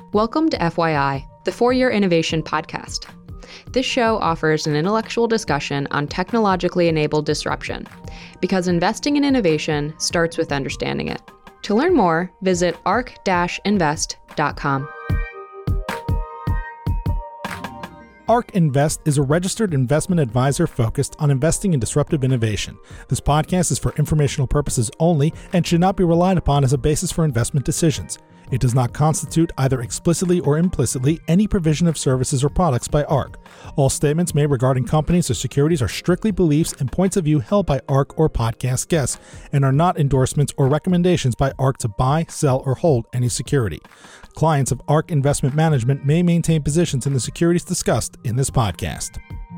Welcome to FYI, the For-Your Innovation podcast. This show offers an intellectual discussion on technologically enabled disruption, because investing in innovation starts with understanding it. To learn more, visit ark-invest.com. ARK Invest is a registered investment advisor focused on investing in disruptive innovation. This podcast is for informational purposes only and should not be relied upon as a basis for investment decisions. It does not constitute, either explicitly or implicitly, any provision of services or products by ARK. All statements made regarding companies or securities are strictly beliefs and points of view held by ARK or podcast guests and are not endorsements or recommendations by ARK to buy, sell, or hold any security. Clients of ARK Investment Management may maintain positions in the securities discussed in this podcast.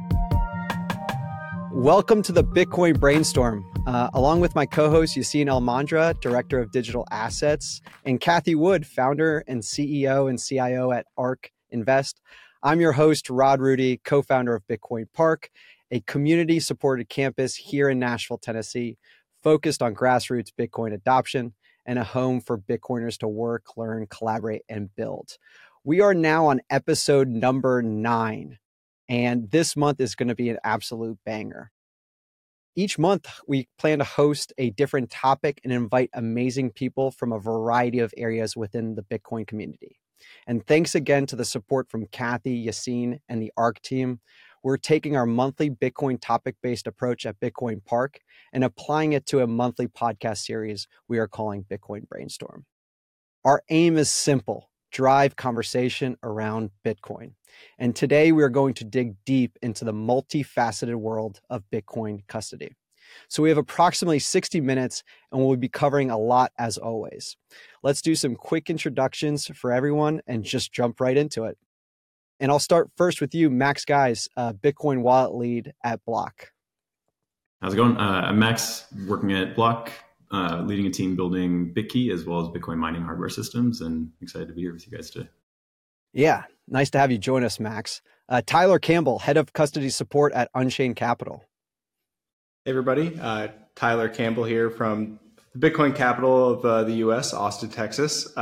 Welcome to the Bitcoin Brainstorm. Along with my co-host, Yassine Almandra, Director of Digital Assets, and Kathy Wood, Founder and CEO and CIO at ARK Invest. I'm your host, Rod Rudy, co-founder of Bitcoin Park, a community-supported campus here in Nashville, Tennessee, focused on grassroots Bitcoin adoption and a home for Bitcoiners to work, learn, collaborate, and build. We are now on episode number 9, and this month is going to be an absolute banger. Each month, we plan to host a different topic and invite amazing people from a variety of areas within the Bitcoin community. And thanks again to the support from Kathy, Yassine, and the ARK team, we're taking our monthly Bitcoin topic-based approach at Bitcoin Park and applying it to a monthly podcast series we are calling Bitcoin Brainstorm. Our aim is simple: drive conversation around Bitcoin. And today we are going to dig deep into the multifaceted world of Bitcoin custody. So we have approximately 60 minutes and we'll be covering a lot as always. Let's do some quick introductions for everyone and just jump right into it. And I'll start first with you, Max Guys, Bitcoin wallet lead at Block. How's it going? I'm Max, working at Block, leading a team building Bitkey as well as Bitcoin mining hardware systems, and excited to be here with you guys today. Yeah, nice to have you join us, Max. Tyler Campbell, head of custody support at Unchained Capital. Hey, everybody. Tyler Campbell here from the Bitcoin capital of the U.S., Austin, Texas.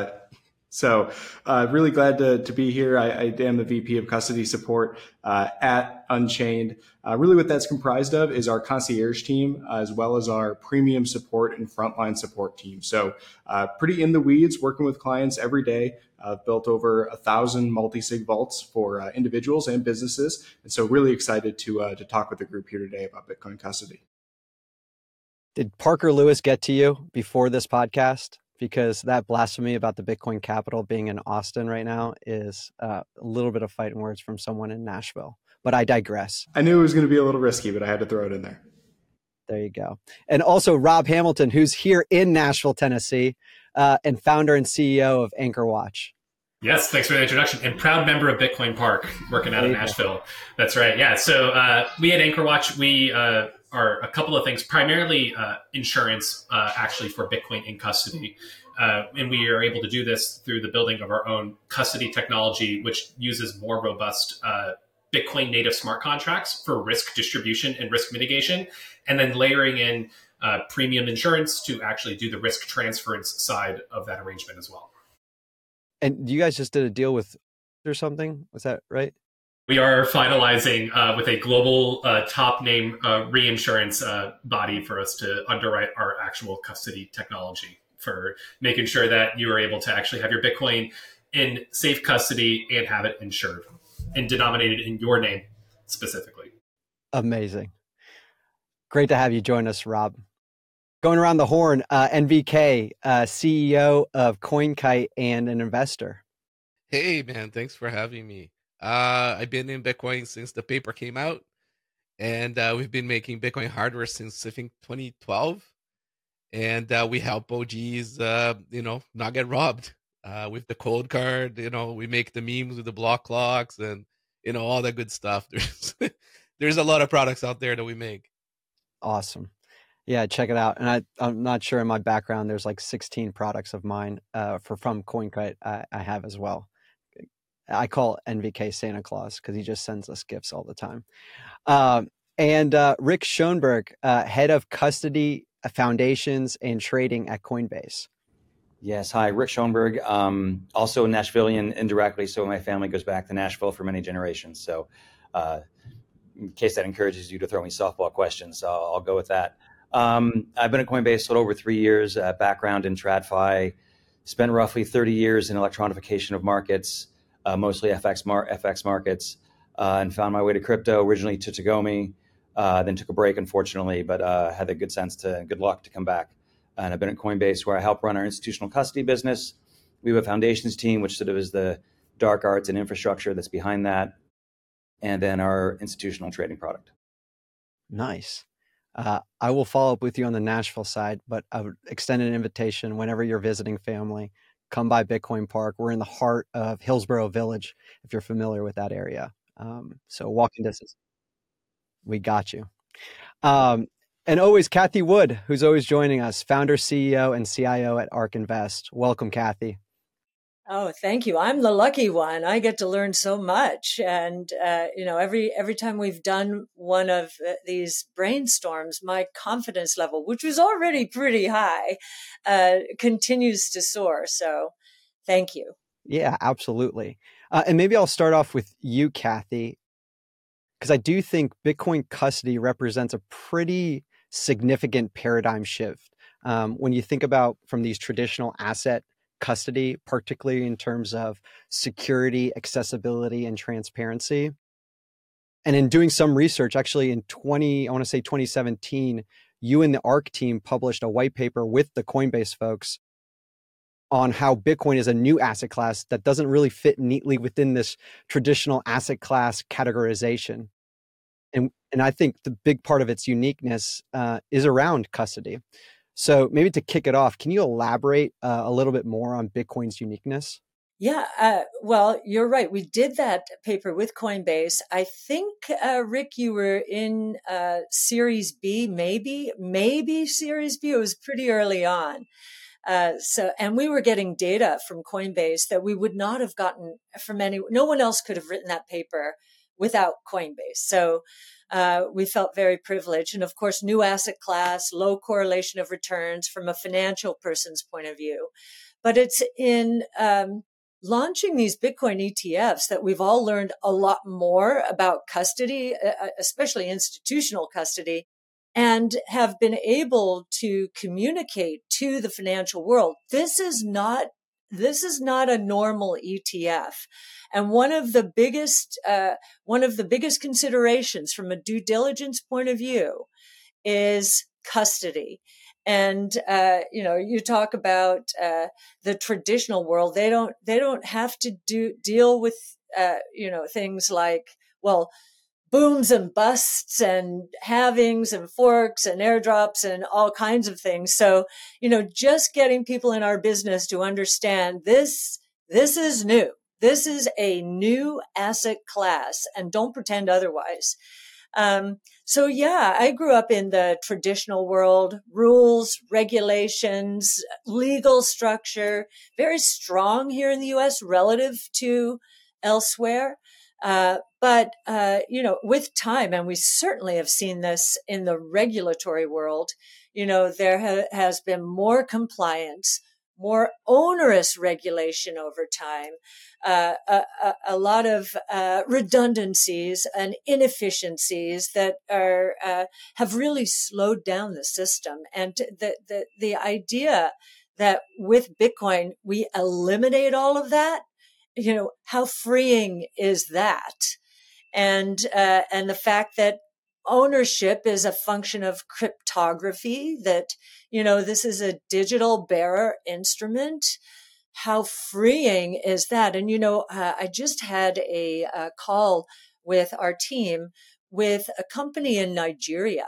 So really glad to be here. I am the VP of Custody Support at Unchained. Really what that's comprised of is our concierge team, as well as our premium support and frontline support team. So pretty in the weeds, working with clients every day. I've built over 1,000 multi-sig vaults for individuals and businesses. And so really excited to talk with the group here today about Bitcoin custody. Did Parker Lewis get to you before this podcast? Because that blasphemy about the Bitcoin capital being in Austin right now is a little bit of fighting words from someone in Nashville. But I digress. I knew it was going to be a little risky, but I had to throw it in there. There you go. And also Rob Hamilton, who's here in Nashville, Tennessee, and founder and CEO of Anchor Watch. Yes, thanks for the introduction. And proud member of Bitcoin Park, working out of Nashville. That's right. Yeah. So we at Anchor Watch, we are a couple of things, primarily insurance, actually, for Bitcoin in custody. And we are able to do this through the building of our own custody technology, which uses more robust Bitcoin native smart contracts for risk distribution and risk mitigation, and then layering in premium insurance to actually do the risk transference side of that arrangement as well. And you guys just did a deal with or something? Was that right? We are finalizing with a global top name reinsurance body for us to underwrite our actual custody technology for making sure that you are able to actually have your Bitcoin in safe custody and have it insured and denominated in your name specifically. Amazing. Great to have you join us, Rob. Going around the horn, NVK, CEO of CoinKite and an investor. Hey, man, thanks for having me. I've been in Bitcoin since the paper came out, and we've been making Bitcoin hardware since, I think, 2012. And we help OGs, not get robbed with the cold card. We make the memes with the block clocks and, all that good stuff. There's a lot of products out there that we make. Awesome. Yeah, check it out. And I'm not sure in my background, there's like 16 products of mine from CoinKite I have as well. I call NVK Santa Claus because he just sends us gifts all the time. And Rick Schoenberg, head of custody foundations and trading at Coinbase. Yes. Hi, Rick Schoenberg. Also Nashvilleian indirectly. So my family goes back to Nashville for many generations. So in case that encourages you to throw me softball questions, I'll go with that. I've been at Coinbase a little over 3 years, background in TradFi, spent roughly 30 years in electronification of markets, mostly FX markets, and found my way to crypto, originally to Tagomi, then took a break, unfortunately, but had the good luck to come back. And I've been at Coinbase, where I help run our institutional custody business. We have a foundations team, which sort of is the dark arts and infrastructure that's behind that, and then our institutional trading product. Nice. I will follow up with you on the Nashville side, but I would extend an invitation whenever you're visiting family, come by Bitcoin Park. We're in the heart of Hillsborough Village, if you're familiar with that area. So walking distance. We got you. And always Cathie Wood, who's always joining us, founder, CEO, and CIO at ARK Invest. Welcome, Cathie. Oh, thank you. I'm the lucky one. I get to learn so much. And, every time we've done one of these brainstorms, my confidence level, which was already pretty high, continues to soar. So thank you. Yeah, absolutely. And maybe I'll start off with you, Cathie, because I do think Bitcoin custody represents a pretty significant paradigm shift. When you think about from these traditional asset custody, particularly in terms of security, accessibility, and transparency. And in doing some research, actually in 2017, you and the ARK team published a white paper with the Coinbase folks on how Bitcoin is a new asset class that doesn't really fit neatly within this traditional asset class categorization. And I think the big part of its uniqueness is around custody. So maybe to kick it off, can you elaborate a little bit more on Bitcoin's uniqueness? Yeah, well, you're right. We did that paper with Coinbase. I think, Rick, you were in Series B, maybe Series B. It was pretty early on. And we were getting data from Coinbase that we would not have gotten from no one else could have written that paper without Coinbase. So we felt very privileged. And of course, new asset class, low correlation of returns from a financial person's point of view. But it's in launching these Bitcoin ETFs that we've all learned a lot more about custody, especially institutional custody, and have been able to communicate to the financial world. This is not a normal ETF. And one of the biggest considerations from a due diligence point of view is custody. And, you talk about, the traditional world. They don't have to deal with, things like, booms and busts and halvings and forks and airdrops and all kinds of things. So, just getting people in our business to understand this is new. This is a new asset class, and don't pretend otherwise. So yeah, I grew up in the traditional world, rules, regulations, legal structure, very strong here in the US relative to elsewhere. But with time, and we certainly have seen this in the regulatory world, there has been more compliance, more onerous regulation over time, a lot of redundancies and inefficiencies that have really slowed down the system. And the idea that with Bitcoin we eliminate all of that, how freeing is that? And the fact that ownership is a function of cryptography, that, this is a digital bearer instrument. How freeing is that? And, I just had a call with our team with a company in Nigeria.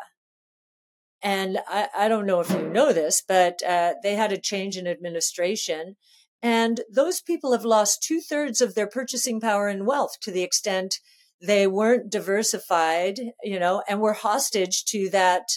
And I don't know if you know this, but they had a change in administration. And those people have lost 2/3 of their purchasing power and wealth to the extent they weren't diversified, and were hostage to that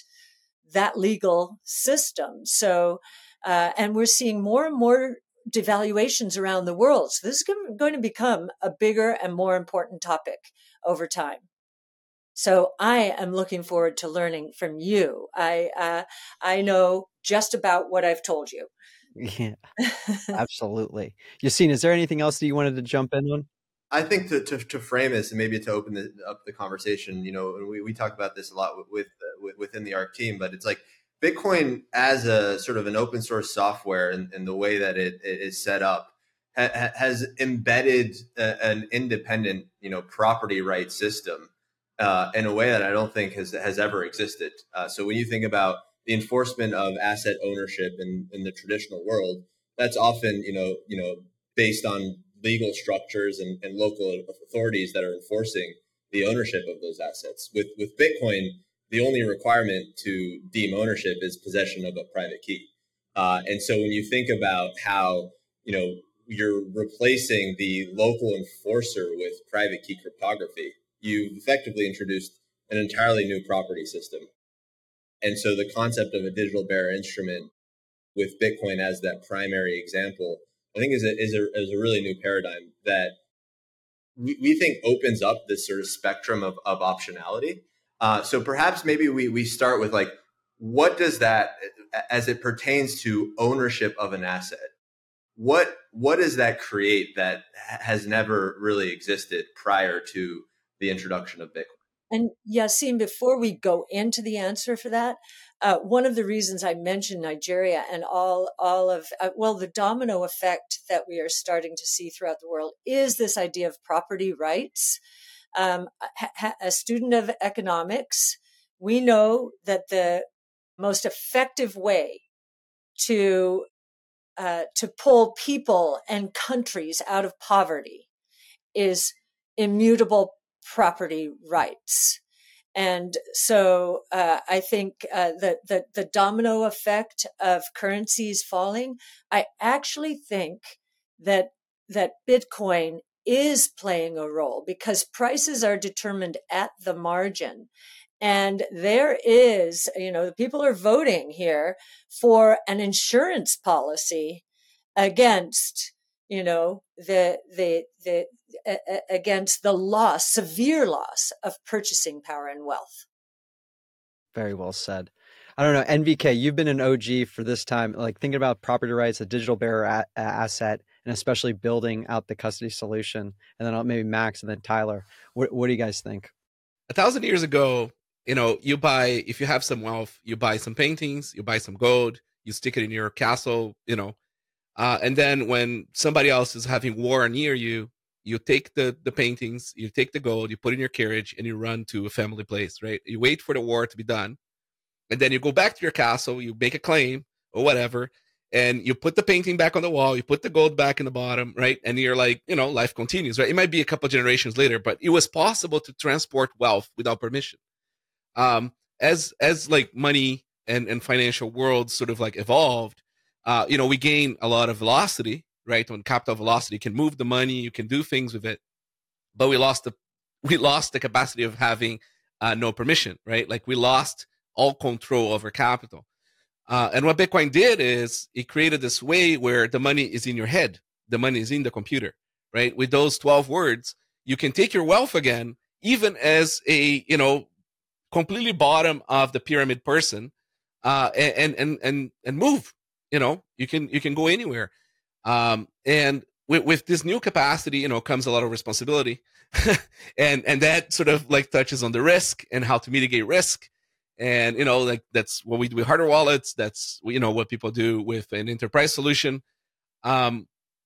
legal system. So, and we're seeing more and more devaluations around the world. So this is going to become a bigger and more important topic over time. So I am looking forward to learning from you. I know just about what I've told you. Yeah, absolutely. Yassine, is there anything else that you wanted to jump in on? I think to frame this and maybe to open up the conversation, we talk about this a lot within the ARC team, but it's like Bitcoin as a sort of an open source software and the way that it is set up has embedded an independent, property right system in a way that I don't think has ever existed. So when you think about the enforcement of asset ownership in the traditional world, that's often, based on legal structures and local authorities that are enforcing the ownership of those assets. With Bitcoin, the only requirement to deem ownership is possession of a private key. And so when you think about how, you're replacing the local enforcer with private key cryptography, you've effectively introduced an entirely new property system. And so the concept of a digital bearer instrument with Bitcoin as that primary example, I think is a really new paradigm that we think opens up this sort of spectrum of optionality. So perhaps maybe we start with like, what does that, as it pertains to ownership of an asset, what does that create that has never really existed prior to the introduction of Bitcoin? And Yassine, before we go into the answer for that, one of the reasons I mentioned Nigeria and all of, the domino effect that we are starting to see throughout the world is this idea of property rights. A student of economics, we know that the most effective way to pull people and countries out of poverty is immutable property rights. And so I think the domino effect of currencies falling, I actually think that Bitcoin is playing a role because prices are determined at the margin. And there is, people are voting here for an insurance policy against, against the severe loss of purchasing power and wealth. Very well said. I don't know, NVK, you've been an OG for this time, like thinking about property rights, a digital bearer asset, and especially building out the custody solution. And then maybe Max and then Tyler. What do you guys think? 1,000 years ago, you buy, if you have some wealth, you buy some paintings, you buy some gold, you stick it in your castle, and then when somebody else is having war near you, you take the paintings, you take the gold, you put in your carriage, and you run to a family place, right? You wait for the war to be done, and then you go back to your castle, you make a claim or whatever, and you put the painting back on the wall, you put the gold back in the bottom, right? And you're like, life continues, right? It might be a couple of generations later, but it was possible to transport wealth without permission. As like money and financial worlds sort of like evolved, we gain a lot of velocity, right? When capital velocity can move the money, you can do things with it, but we lost the capacity of having no permission, right? Like we lost all control over capital. And what Bitcoin did is it created this way where the money is in your head, the money is in the computer, right? With those 12 words, you can take your wealth again, even as a completely bottom of the pyramid person, and move. You can go anywhere. And with this new capacity, comes a lot of responsibility, and that sort of like touches on the risk and how to mitigate risk. And like that's what we do with hardware wallets. That's what people do with an enterprise solution. And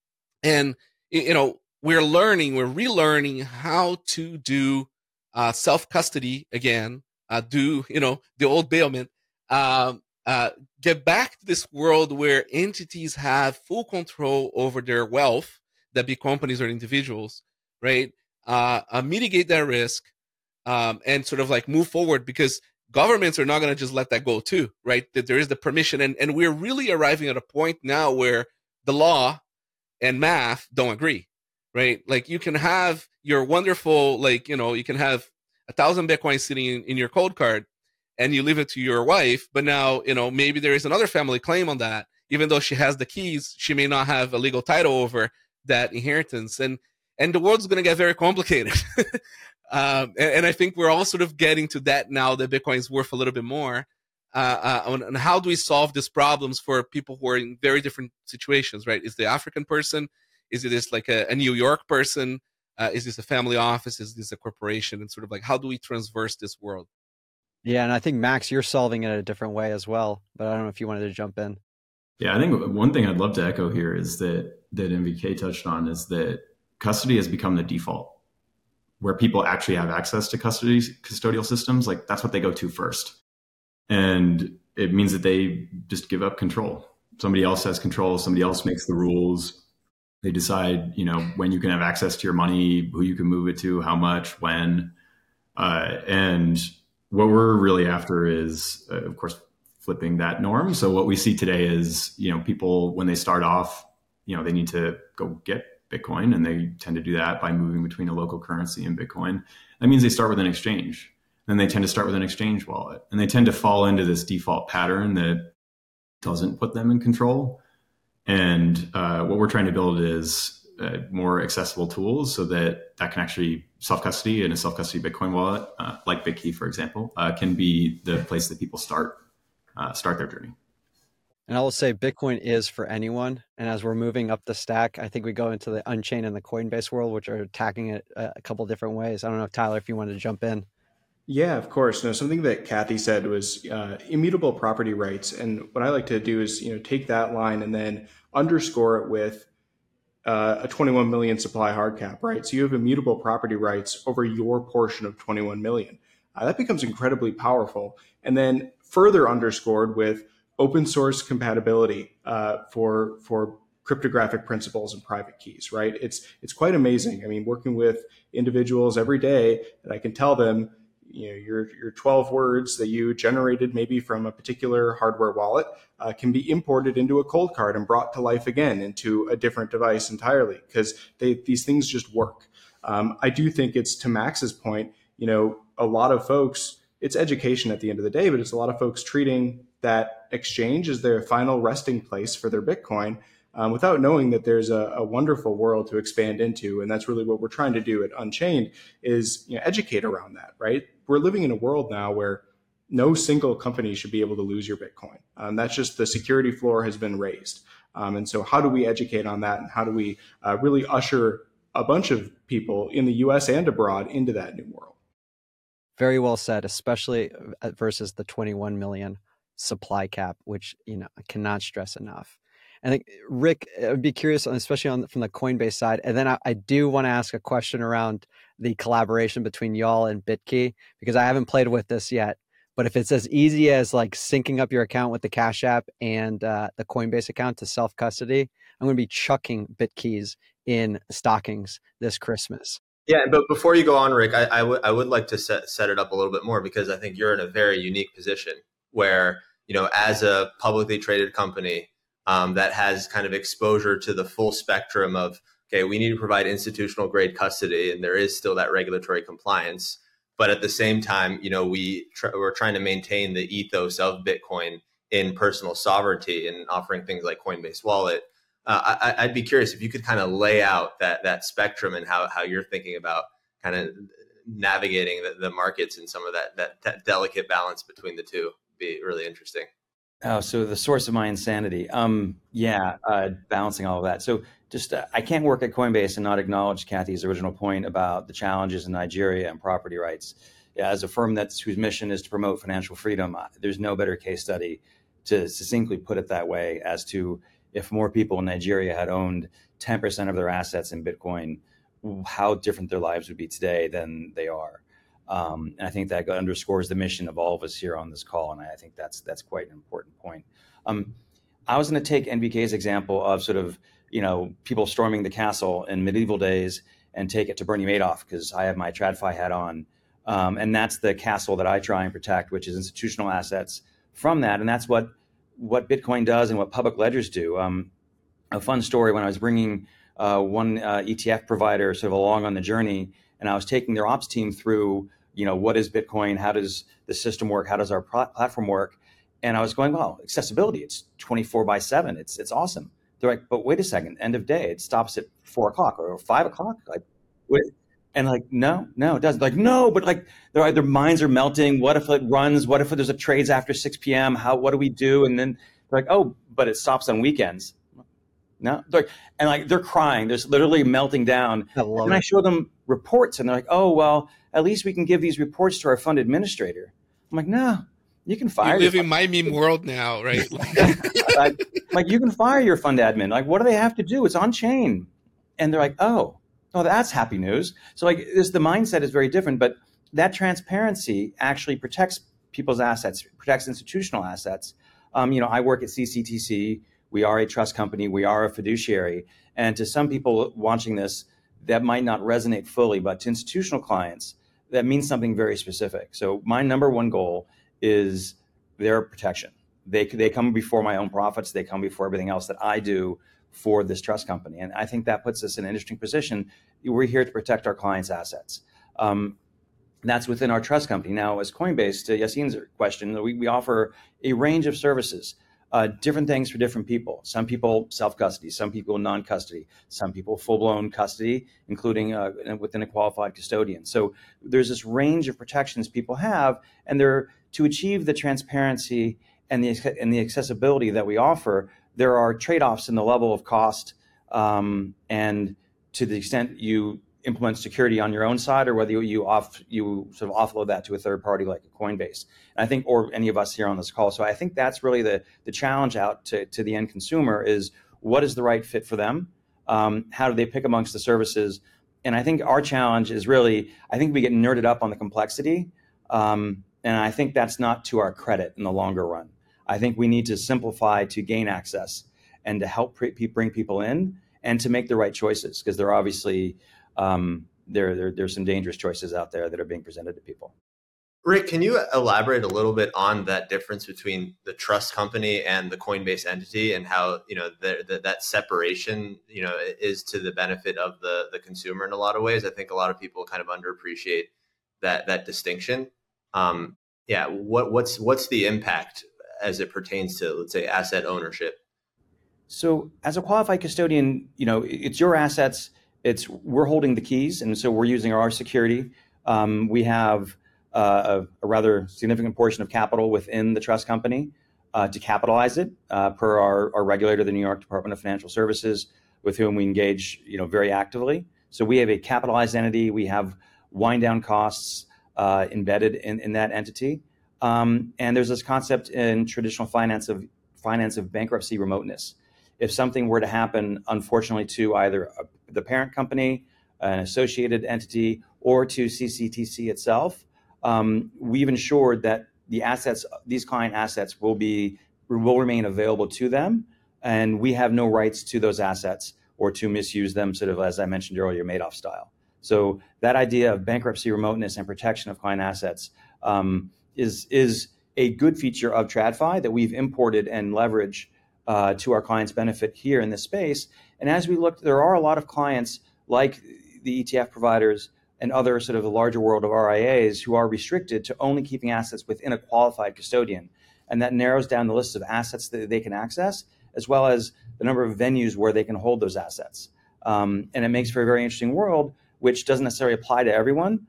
we're relearning how to do self custody again. Do the old bailment, get back to this world where entities have full control over their wealth, that be companies or individuals, right? Mitigate that risk, and sort of like move forward, because governments are not going to just let that go too, right? That there is the permission, and we're really arriving at a point now where the law and math don't agree, right? Like you can have your wonderful, you can have 1,000 Bitcoin sitting in your cold card and you leave it to your wife, but now, maybe there is another family claim on that. Even though she has the keys, she may not have a legal title over that inheritance. And the world's going to get very complicated. And I think we're all sort of getting to that now that Bitcoin is worth a little bit more. on how do we solve these problems for people who are in very different situations, right? Is the African person? Is it this like a New York person? Is this a family office? Is this a corporation? And sort of like, how do we transverse this world? Yeah, and I think, Max, you're solving it a different way as well, but I don't know if you wanted to jump in. Yeah, I think one thing I'd love to echo here is that MVK touched on is that custody has become the default, where people actually have access to custodial systems. Like, that's what they go to first. And it means that they just give up control. Somebody else has control. Somebody else makes the rules. They decide, when you can have access to your money, who you can move it to, how much, when. And what we're really after is, of course, flipping that norm. So what we see today is, people, when they start off, they need to go get Bitcoin, and they tend to do that by moving between a local currency and Bitcoin. That means they start with an exchange. Then they tend to start with an exchange wallet, and they tend to fall into this default pattern that doesn't put them in control. And what we're trying to build is more accessible tools so that can actually self-custody, and a self-custody Bitcoin wallet, like BitKey, for example, can be the place that people start their journey. And I will say Bitcoin is for anyone. And as we're moving up the stack, I think we go into the Unchained and the Coinbase world, which are attacking it a couple different ways. I don't know if Tyler, if you wanted to jump in. Yeah, of course. No, something that Kathy said was immutable property rights. And what I like to do is, take that line and then underscore it with a 21 million supply hard cap, right? So you have immutable property rights over your portion of 21 million. That becomes incredibly powerful. And then further underscored with open source compatibility for cryptographic principles and private keys, right? It's quite amazing. I mean, working with individuals every day that I can tell them, your 12 words that you generated maybe from a particular hardware wallet can be imported into a cold card and brought to life again into a different device entirely, because these things just work. I do think it's, to Max's point, a lot of folks, it's education at the end of the day, but it's a lot of folks treating that exchange as their final resting place for their Bitcoin, without knowing that there's a wonderful world to expand into. And that's really what we're trying to do at Unchained is educate around that, right? We're living in a world now where no single company should be able to lose your Bitcoin. That's just the security floor has been raised. And so how do we educate on that? And how do we really usher a bunch of people in the US and abroad into that new world? Very well said, especially versus the 21 million supply cap, which I cannot stress enough. I think, Rick, I'd be curious, especially from the Coinbase side. And then I do want to ask a question around the collaboration between y'all and BitKey, because I haven't played with this yet. But if it's as easy as like syncing up your account with the Cash App and the Coinbase account to self-custody, I'm going to be chucking BitKeys in stockings this Christmas. Yeah, but before you go on, Rick, I would like to set it up a little bit more, because I think you're in a very unique position where, as a publicly traded company, that has kind of exposure to the full spectrum of, okay, we need to provide institutional grade custody, and there is still that regulatory compliance. But at the same time, we're trying to maintain the ethos of Bitcoin in personal sovereignty and offering things like Coinbase Wallet. I'd be curious if you could kind of lay out that spectrum and how you're thinking about kind of navigating the markets and some of that delicate balance between the two. Be really interesting. Oh, so the source of my insanity. Balancing all of that. So just, I can't work at Coinbase and not acknowledge Kathy's original point about the challenges in Nigeria and property rights. Yeah, as a firm whose mission is to promote financial freedom, there's no better case study to succinctly put it that way as to if more people in Nigeria had owned 10% of their assets in Bitcoin, how different their lives would be today than they are. And I think that underscores the mission of all of us here on this call. And I think that's quite an important point. I was going to take NVK's example of sort of, people storming the castle in medieval days and take it to Bernie Madoff, because I have my TradFi hat on. And that's the castle that I try and protect, which is institutional assets from that. And that's what Bitcoin does and what public ledgers do. A fun story, when I was bringing one ETF provider sort of along on the journey, and I was taking their ops team through, what is Bitcoin? How does the system work? How does our platform work? And I was going, well, accessibility, it's 24/7. It's awesome. They're like, but wait a second, end of day, it stops at 4 o'clock or 5 o'clock. Like, And like, no, it doesn't. Like, no, but like their minds are melting. What if it runs? What if there's a trades after 6 p.m.? What do we do? And then they're like, oh, but it stops on weekends. No, they're crying. There's literally melting down. I show them reports and they're like, oh, well, at least we can give these reports to our fund administrator. I'm like, no, you can fire. You live in my meme world now, right? like you can fire your fund admin. Like, what do they have to do? It's on chain. And they're like, oh, that's happy news. So like the mindset is very different, but that transparency actually protects people's assets, protects institutional assets. I work at CCTC. We are a trust company. We are a fiduciary. And to some people watching this, that might not resonate fully, but to institutional clients, that means something very specific. So my number one goal is their protection. They come before my own profits. They come before everything else that I do for this trust company. And I think that puts us in an interesting position. We're here to protect our clients' assets. That's within our trust company. Now, as Coinbase, to Yassine's question, we offer a range of services, different things for different people. Some people self-custody, some people non-custody, some people full-blown custody, including within a qualified custodian. So there's this range of protections people have, and they're to achieve the transparency and the accessibility that we offer. There are trade-offs in the level of cost, and to the extent you implement security on your own side, or whether you sort of offload that to a third party like a Coinbase. And I think, or any of us here on this call. So I think that's really the challenge out to the end consumer is what is the right fit for them? How do they pick amongst the services? And I think our challenge is really, I think we get nerded up on the complexity. And I think that's not to our credit in the longer run. I think we need to simplify to gain access and to help bring people in and to make the right choices, because they're obviously there's some dangerous choices out there that are being presented to people. Rick, can you elaborate a little bit on that difference between the trust company and the Coinbase entity, and how that separation is to the benefit of the consumer in a lot of ways? I think a lot of people kind of underappreciate that distinction. What's the impact as it pertains to, let's say, asset ownership? So as a qualified custodian, it's your assets. We're holding the keys, and so we're using our security. We have a rather significant portion of capital within the trust company to capitalize it per our regulator, the New York Department of Financial Services, with whom we engage very actively. So we have a capitalized entity. We have wind down costs embedded in that entity. And there's this concept in traditional finance of bankruptcy remoteness. If something were to happen, unfortunately, to either the parent company, an associated entity, or to CCTC itself, we've ensured that these client assets will remain available to them, and we have no rights to those assets or to misuse them, sort of as I mentioned earlier, Madoff style. So that idea of bankruptcy remoteness and protection of client assets is a good feature of TradFi that we've imported and leveraged to our clients' benefit here in this space. And as we look, there are a lot of clients like the ETF providers and other sort of the larger world of RIAs who are restricted to only keeping assets within a qualified custodian. And that narrows down the list of assets that they can access, as well as the number of venues where they can hold those assets. And it makes for a very interesting world, which doesn't necessarily apply to everyone,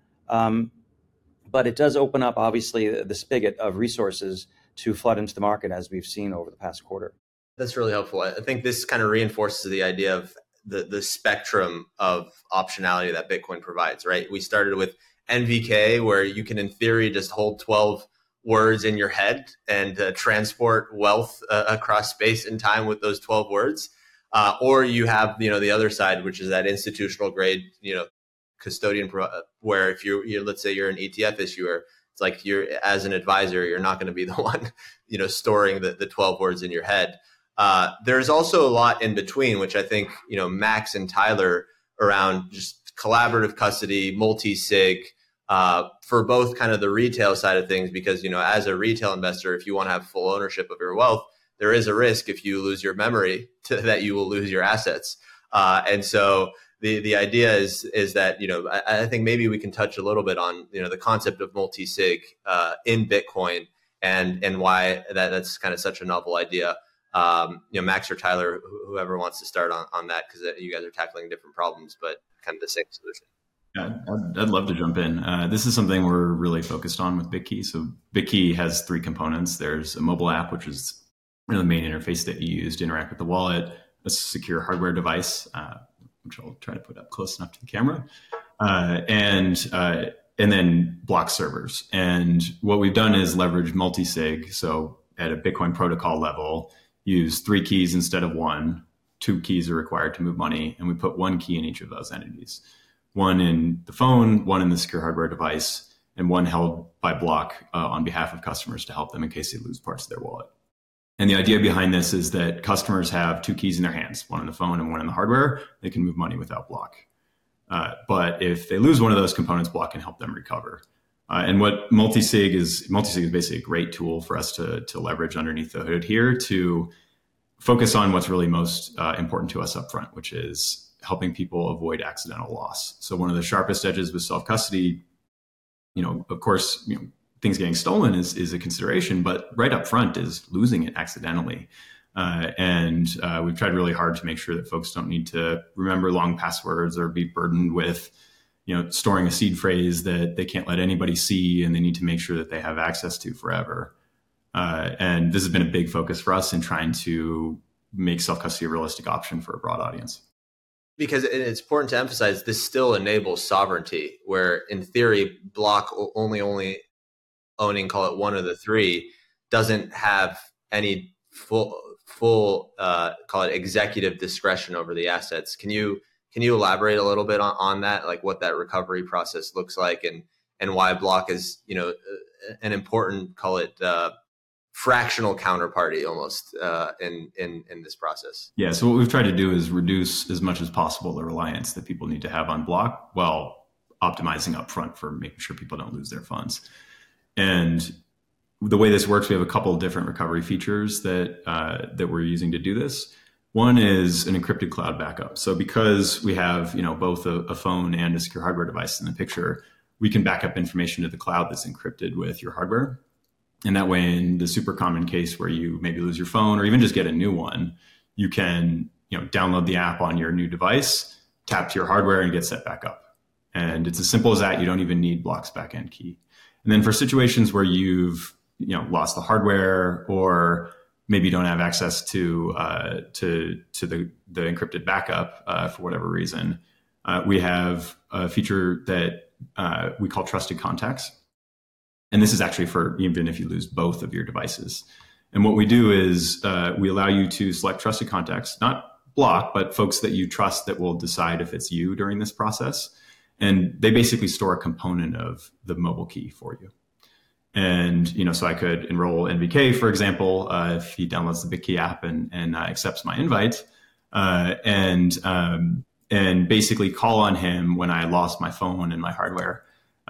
but it does open up, obviously, the spigot of resources to flood into the market, as we've seen over the past quarter. That's really helpful. I think this kind of reinforces the idea of the spectrum of optionality that Bitcoin provides, right? We started with NVK, where you can, in theory, just hold 12 words in your head and transport wealth across space and time with those 12 words. Or you have, the other side, which is that institutional grade, custodian, where if you're let's say you're an ETF issuer, it's like you're, as an advisor, you're not going to be the one, storing the 12 words in your head. There's also a lot in between, which I think, Max and Tyler around just collaborative custody, multi-sig, for both kind of the retail side of things, because, as a retail investor, if you want to have full ownership of your wealth, there is a risk if you lose your memory that you will lose your assets. And so the idea is that, I think maybe we can touch a little bit on, the concept of multi-sig in Bitcoin and why that's kind of such a novel idea. Max or Tyler, whoever wants to start on that, because you guys are tackling different problems, but kind of the same solution. Yeah, I'd love to jump in. This is something we're really focused on with BitKey. So BitKey has three components. There's a mobile app, which is the main interface that you use to interact with the wallet, a secure hardware device, which I'll try to put up close enough to the camera, and then block servers. And what we've done is leverage multi-sig. So at a Bitcoin protocol level, use 3 keys instead of 1. 2 keys are required to move money, and we put 1 key in each of those entities. 1 in the phone, 1 in the secure hardware device, and 1 held by Block on behalf of customers to help them in case they lose parts of their wallet. And the idea behind this is that customers have 2 keys in their hands, 1 in the phone and 1 in the hardware. They can move money without Block. But if they lose one of those components, Block can help them recover. And what multi-sig is basically a great tool for us to leverage underneath the hood here to focus on what's really most important to us up front, which is helping people avoid accidental loss. So one of the sharpest edges with self-custody, of course, things getting stolen is a consideration, but right up front is losing it accidentally. And we've tried really hard to make sure that folks don't need to remember long passwords or be burdened with, storing a seed phrase that they can't let anybody see and they need to make sure that they have access to forever. And this has been a big focus for us in trying to make self-custody a realistic option for a broad audience. Because it's important to emphasize this still enables sovereignty, where in theory, Block only owning, call it 1 of the 3, doesn't have any full call it executive discretion over the assets. Can you elaborate a little bit on that, like what that recovery process looks like and why Block is, an important, call it fractional counterparty almost in this process? Yeah. So what we've tried to do is reduce as much as possible the reliance that people need to have on Block while optimizing upfront for making sure people don't lose their funds. And the way this works, we have a couple of different recovery features that we're using to do this. One is an encrypted cloud backup. So because we have both a phone and a secure hardware device in the picture, we can back up information to the cloud that's encrypted with your hardware. And that way, in the super common case where you maybe lose your phone or even just get a new one, you can download the app on your new device, tap to your hardware, and get set back up. And it's as simple as that. You don't even need Block's backend key. And then for situations where you've lost the hardware or maybe don't have access to the encrypted backup for whatever reason, we have a feature that we call Trusted Contacts. And this is actually for even if you lose both of your devices. And what we do is we allow you to select trusted contacts, not Block, but folks that you trust that will decide if it's you during this process. And they basically store a component of the mobile key for you. And, so I could enroll NVK, for example, if he downloads the BitKey app and accepts my invite, and basically call on him when I lost my phone and my hardware.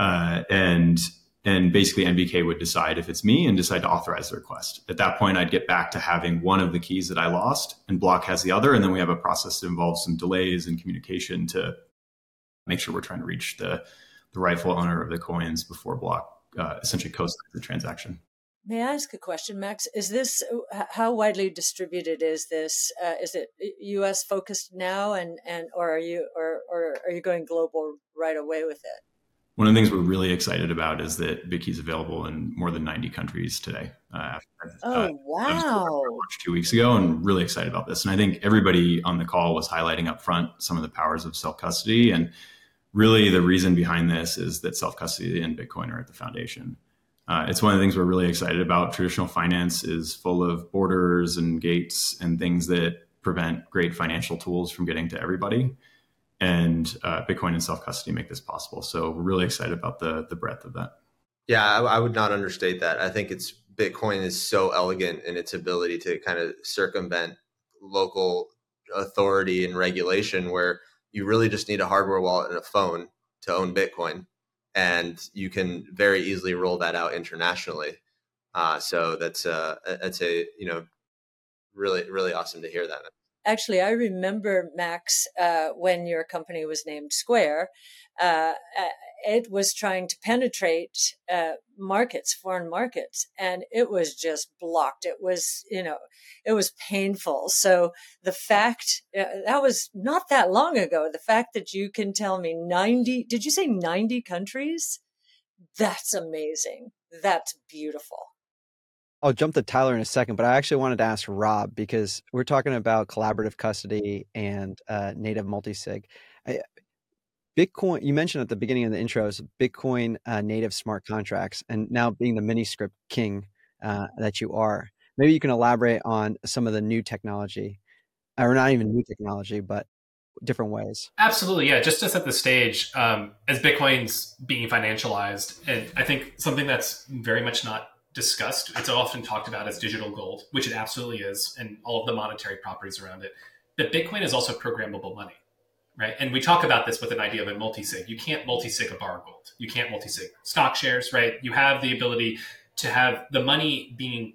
And basically NVK would decide if it's me and decide to authorize the request. At that point, I'd get back to having one of the keys that I lost and Block has the other. And then we have a process that involves some delays in communication to make sure we're trying to reach the rightful owner of the coins before Block essentially coasts the transaction. May I ask a question, Max? Is this, how widely distributed is this? Is it U.S. focused now, or are you going global right away with it? One of the things we're really excited about is that BitKey is available in more than 90 countries today. Wow! 2 weeks ago, and really excited about this. And I think everybody on the call was highlighting up front some of the powers of self-custody. And really the reason behind this is that self-custody and Bitcoin are at the foundation. It's one of the things we're really excited about. Traditional finance is full of borders and gates and things that prevent great financial tools from getting to everybody. And Bitcoin and self-custody make this possible. So we're really excited about the breadth of that. Yeah, I would not understate that. I think Bitcoin is so elegant in its ability to kind of circumvent local authority and regulation, where you really just need a hardware wallet and a phone to own Bitcoin. And you can very easily roll that out internationally. So that's really, really awesome to hear that. actually, I remember, Max, when your company was named Square, it was trying to penetrate foreign markets, and it was just blocked. It was, it was painful. So the fact that was not that long ago, the fact that you can tell me 90, did you say 90 countries? That's amazing. That's beautiful. I'll jump to Tyler in a second, but I actually wanted to ask Rob, because we're talking about collaborative custody and native multisig. Bitcoin, you mentioned at the beginning of the intros, Bitcoin native smart contracts, and now being the Miniscript king that you are. Maybe you can elaborate on some of the new technology, or not even new technology, but different ways. Absolutely, yeah. Just to set the stage, as Bitcoin's being financialized, and I think something that's very much not discussed, it's often talked about as digital gold, which it absolutely is, and all of the monetary properties around it. But Bitcoin is also programmable money, right? And we talk about this with an idea of a multisig. You can't multisig a bar of gold. You can't multisig stock shares, right? You have the ability to have the money being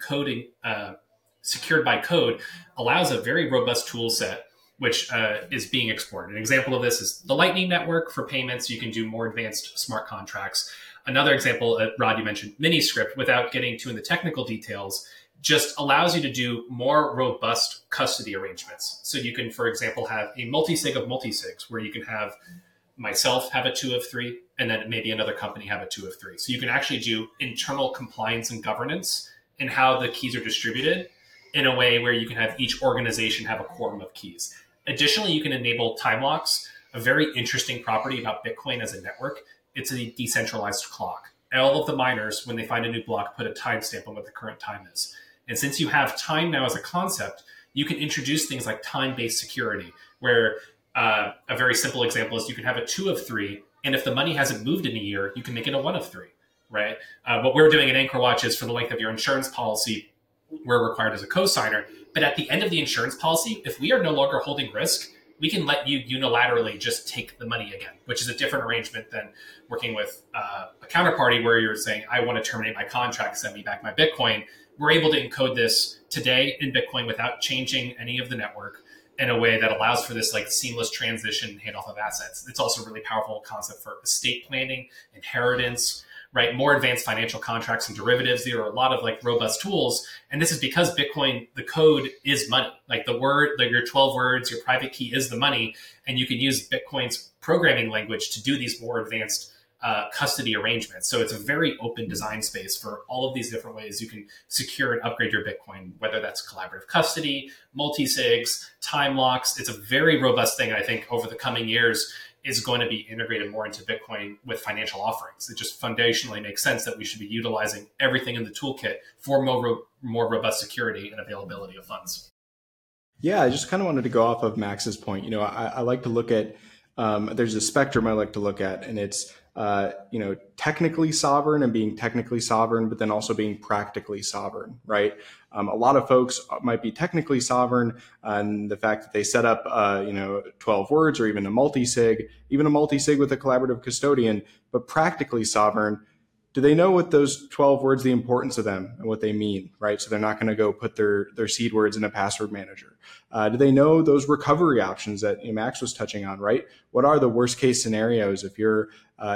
secured by code, allows a very robust tool set, which is being exported. An example of this is the Lightning Network for payments. You can do more advanced smart contracts. Another example, Rod, you mentioned Miniscript, without getting too into the technical details, just allows you to do more robust custody arrangements. So you can, for example, have a multisig of multisigs, where you can have myself have a 2 of 3, and then maybe another company have a 2 of 3. So you can actually do internal compliance and governance in how the keys are distributed in a way where you can have each organization have a quorum of keys. Additionally, you can enable time locks, a very interesting property about Bitcoin as a network. It's a decentralized clock. All of the miners, when they find a new block, put a timestamp on what the current time is. And since you have time now as a concept, you can introduce things like time-based security, where a very simple example is you can have a 2 of 3, and if the money hasn't moved in a year, you can make it a 1 of 3, right? What we're doing at AnchorWatch is for the length of your insurance policy, we're required as a co-signer. But at the end of the insurance policy, if we are no longer holding risk, we can let you unilaterally just take the money again, which is a different arrangement than working with a counterparty where you're saying, I want to terminate my contract, send me back my Bitcoin. We're able to encode this today in Bitcoin without changing any of the network in a way that allows for this like seamless transition and handoff of assets. It's also a really powerful concept for estate planning, inheritance, right? More advanced financial contracts and derivatives. There are a lot of like robust tools. And this is because Bitcoin, the code is money. Like the word, like your 12 words, your private key is the money. And you can use Bitcoin's programming language to do these more advanced custody arrangements. So it's a very open design space for all of these different ways you can secure and upgrade your Bitcoin, whether that's collaborative custody, multisigs, time locks. It's a very robust thing. I think over the coming years is going to be integrated more into Bitcoin with financial offerings. It just foundationally makes sense that we should be utilizing everything in the toolkit for more robust security and availability of funds. Yeah, I just kind of wanted to go off of Max's point. I like to look at, there's a spectrum I like to look at, and it's, technically sovereign and being technically sovereign, but then also being practically sovereign, right? A lot of folks might be technically sovereign and the fact that they set up, 12 words or even a multi-sig with a collaborative custodian, but practically sovereign. Do they know what those 12 words, the importance of them and what they mean, right? So they're not going to go put their seed words in a password manager. Do they know those recovery options that Max was touching on, right? What are the worst case scenarios if your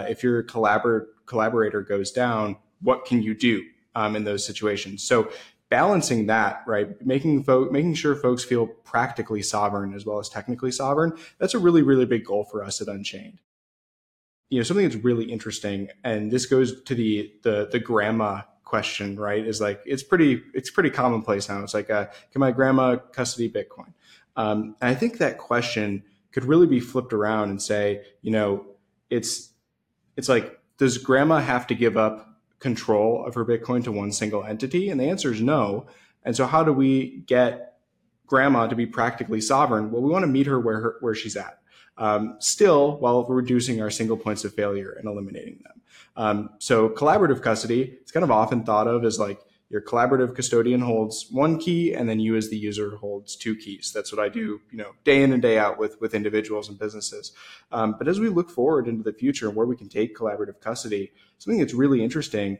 collaborator goes down? What can you do in those situations? So balancing that, right, making sure folks feel practically sovereign as well as technically sovereign, that's a really, really big goal for us at Unchained. Something that's really interesting, and this goes to the grandma question, right? Is like it's pretty commonplace now. It's like, can my grandma custody Bitcoin? And I think that question could really be flipped around and say, it's like, does grandma have to give up control of her Bitcoin to one single entity? And the answer is no. And so how do we get grandma to be practically sovereign? Well, we want to meet her where she's at. Still, while reducing our single points of failure and eliminating them. So collaborative custody, it's kind of often thought of as like your collaborative custodian holds one key and then you as the user holds 2 keys. That's what I do, day in and day out with individuals and businesses. But as we look forward into the future and where we can take collaborative custody, something that's really interesting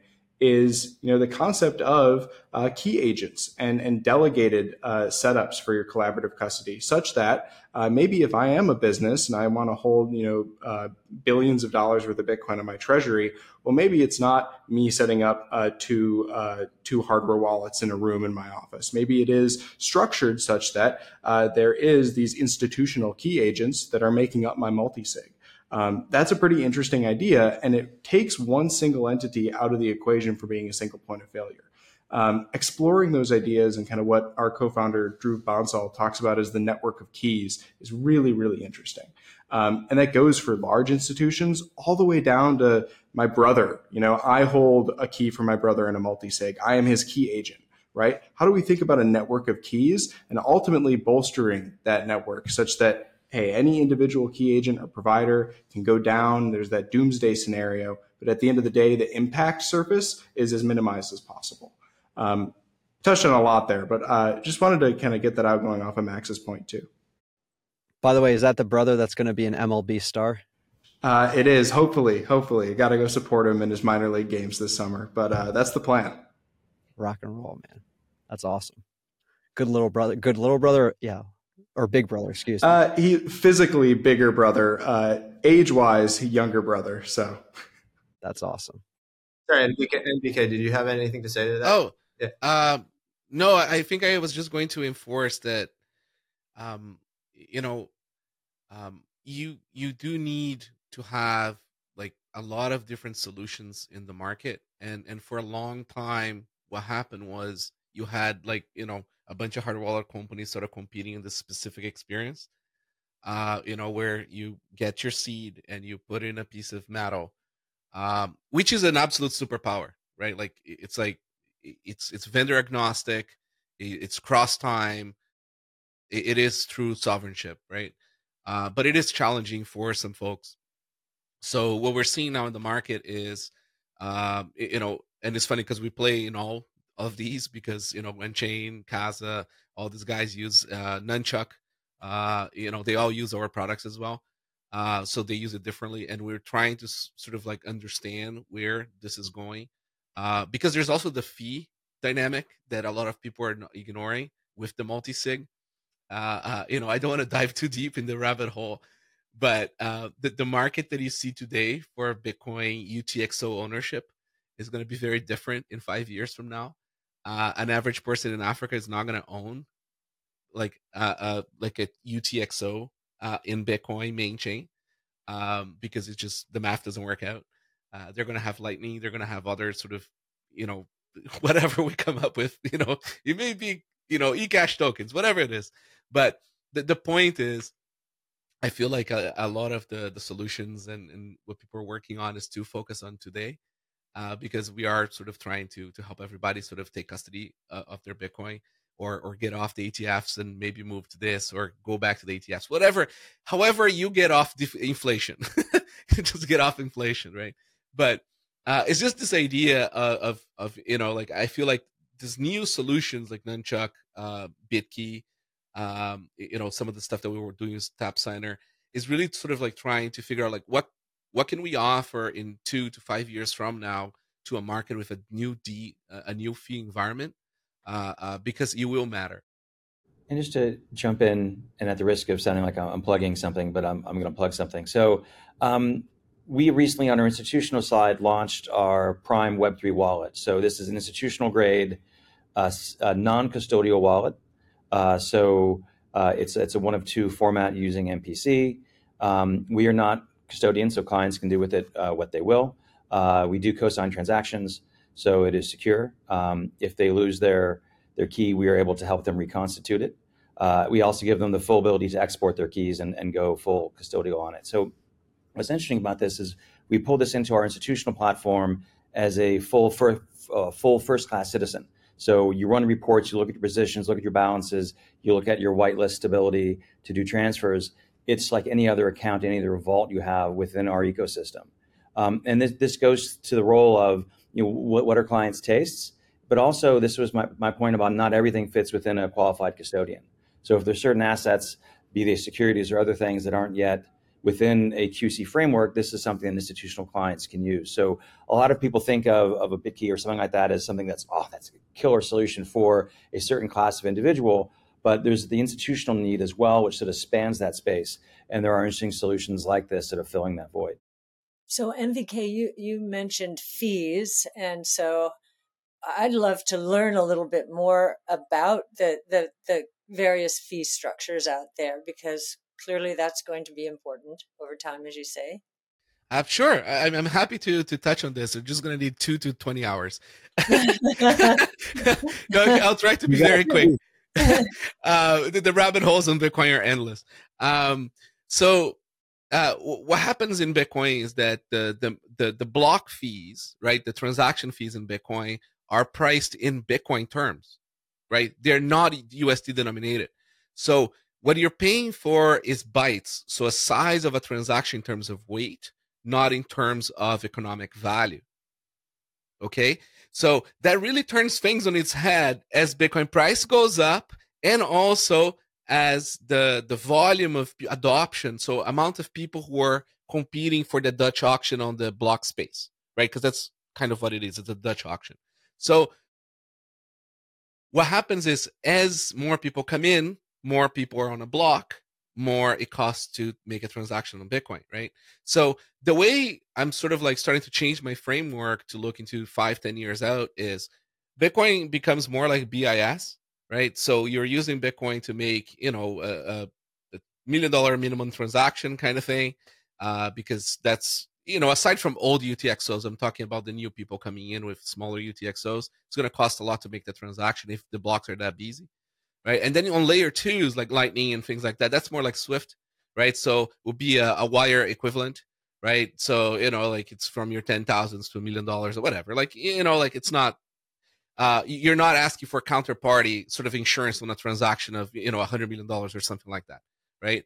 is, the concept of key agents and delegated setups for your collaborative custody, such that maybe if I am a business and I want to hold, billions of dollars worth of Bitcoin in my treasury, well, maybe it's not me setting up two hardware wallets in a room in my office. Maybe it is structured such that there is these institutional key agents that are making up my multi-sig. That's a pretty interesting idea, and it takes one single entity out of the equation for being a single point of failure. Exploring those ideas and kind of what our co-founder Drew Bonsall talks about as the network of keys is really, really interesting. And that goes for large institutions all the way down to my brother. I hold a key for my brother in a multi-sig. I am his key agent, right? How do we think about a network of keys and ultimately bolstering that network such that, hey, any individual key agent or provider can go down. There's that doomsday scenario, but at the end of the day, the impact surface is as minimized as possible. Touched on a lot there, but just wanted to kind of get that out going off of Max's point too. By the way, is that the brother that's going to be an MLB star? It is. Hopefully. Got to go support him in his minor league games this summer, but that's the plan. Rock and roll, man. That's awesome. Good little brother. Yeah. Or big brother, excuse me. He physically bigger brother, age-wise younger brother. So that's awesome. Sorry, NBK, did you have anything to say to that? Oh, yeah. No, I think I was just going to enforce that. You do need to have like a lot of different solutions in the market, and for a long time, what happened was you had a bunch of hardware wallet companies sort of competing in this specific experience, where you get your seed and you put in a piece of metal, which is an absolute superpower, right? Like it's vendor agnostic, it's cross time, it is true sovereignship, right? But it is challenging for some folks. So what we're seeing now in the market is, and it's funny because we play in all of these because Enchain, Casa, all these guys use Nunchuck. They all use our products as well, so they use it differently, and we're trying to sort of like understand where this is going, because there's also the fee dynamic that a lot of people are ignoring with the multi-sig. I don't want to dive too deep in the rabbit hole, but the market that you see today for Bitcoin UTXO ownership is going to be very different in 5 years from now. An average person in Africa is not going to own like a UTXO in Bitcoin main chain, because it's just the math doesn't work out. They're going to have Lightning. They're going to have other sort of whatever we come up with. It may be eCash tokens, whatever it is. But the point is, I feel like a lot of the solutions and what people are working on is to focus on today. Because we are sort of trying to help everybody sort of take custody of their Bitcoin or get off the ETFs and maybe move to this or go back to the ETFs, however you get off inflation, just get off inflation, right? But it's just this idea of I feel like these new solutions like Nunchuck, Bitkey, some of the stuff that we were doing with TapSigner is really sort of like trying to figure out like what can we offer in 2 to 5 years from now to a market with a new fee environment, because it will matter. And just to jump in, and at the risk of sounding like I'm plugging something, but I'm going to plug something. So we recently, on our institutional side, launched our Prime Web3 wallet. So this is an institutional grade, non-custodial wallet. It's a one of two format using MPC. We are not custodian, so clients can do with it what they will. We do co-sign transactions, so it is secure. If they lose their key, we are able to help them reconstitute it. We also give them the full ability to export their keys and go full custodial on it. So what's interesting about this is we pull this into our institutional platform as a full first-class citizen. So you run reports, you look at your positions, look at your balances, you look at your whitelist stability to do transfers. It's like any other account, any other vault you have within our ecosystem. And this goes to the role of what are clients' tastes, but also this was my point about not everything fits within a qualified custodian. So if there's certain assets, be they securities or other things that aren't yet within a QC framework, this is something that institutional clients can use. So a lot of people think of a BitKey or something like that as something that's a killer solution for a certain class of individual, but there's the institutional need as well, which sort of spans that space. And there are interesting solutions like this that are filling that void. So NVK, you mentioned fees, and so I'd love to learn a little bit more about the various fee structures out there, because clearly that's going to be important over time, as you say. Sure. I'm happy to touch on this. We're just going to need 2 to 20 hours. I'll try to be very quick. The rabbit holes on Bitcoin are endless. What happens in Bitcoin is that the block fees, right, the transaction fees in Bitcoin are priced in Bitcoin terms, right? They're not USD denominated. So what you're paying for is bytes, so a size of a transaction in terms of weight, not in terms of economic value. Okay? So that really turns things on its head as Bitcoin price goes up, and also as the volume of adoption, so amount of people who are competing for the Dutch auction on the block space, right? Because that's kind of what it is. It's a Dutch auction. So what happens is, as more people come in, more people are on a block, more it costs to make a transaction on Bitcoin, right? So the way I'm sort of like starting to change my framework to look into 5-10 years out is Bitcoin becomes more like BIS, right? So you're using Bitcoin to make, a $1 million minimum transaction kind of thing, because that's, aside from old UTXOs, I'm talking about the new people coming in with smaller UTXOs. It's going to cost a lot to make the transaction if the blocks are that busy, right? And then on layer 2s like Lightning and things like that, that's more like Swift, right? So it will be a wire equivalent, right? So, like it's from your 10,000s to $1 million or whatever. Like, like it's not, you're not asking for counterparty sort of insurance on a transaction of, $100 million or something like that, right?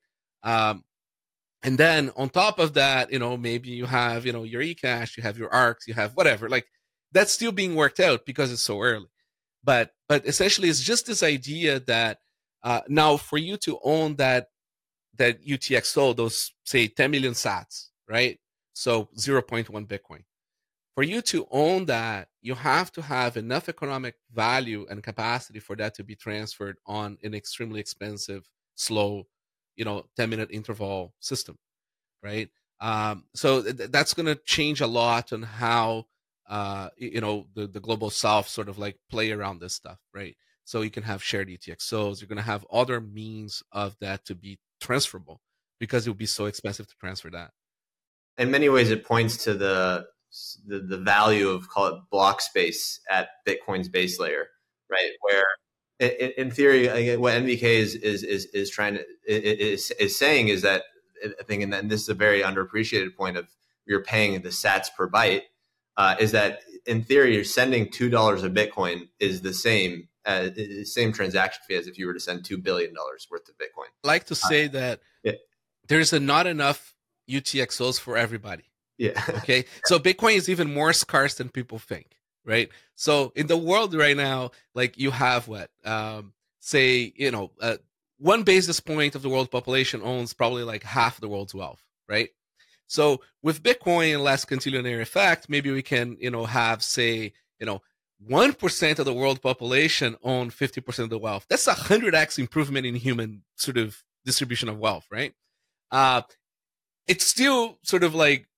And then on top of that, maybe you have, your eCash, you have your ARCs, you have whatever. Like that's still being worked out because it's so early. But essentially, it's just this idea that now for you to own that UTXO, those say 10 million sats, right? So 0.1 Bitcoin. For you to own that, you have to have enough economic value and capacity for that to be transferred on an extremely expensive, slow, 10-minute interval system, right? So that's going to change a lot on how, the global south sort of like play around this stuff, right? So you can have shared UTXOs. You're going to have other means of that to be transferable because it would be so expensive to transfer that. In many ways, it points to the value of, call it, block space at Bitcoin's base layer, right? Where in theory, what NVK is trying to is saying is that, I think, and this is a very underappreciated point of, you're paying the sats per byte, is that in theory you're sending $2 of Bitcoin is the same transaction fee as if you were to send $2 billion worth of Bitcoin. I like to say that there's not enough UTXOs for everybody. Yeah. Okay. So Bitcoin is even more scarce than people think, right? So in the world right now, like you have what, say, 1 basis point of the world population owns probably like half the world's wealth, right? So with Bitcoin and less continuary effect, maybe we can, have, say, 1% of the world population own 50% of the wealth. That's 100x improvement in human sort of distribution of wealth, right? It's still sort of like,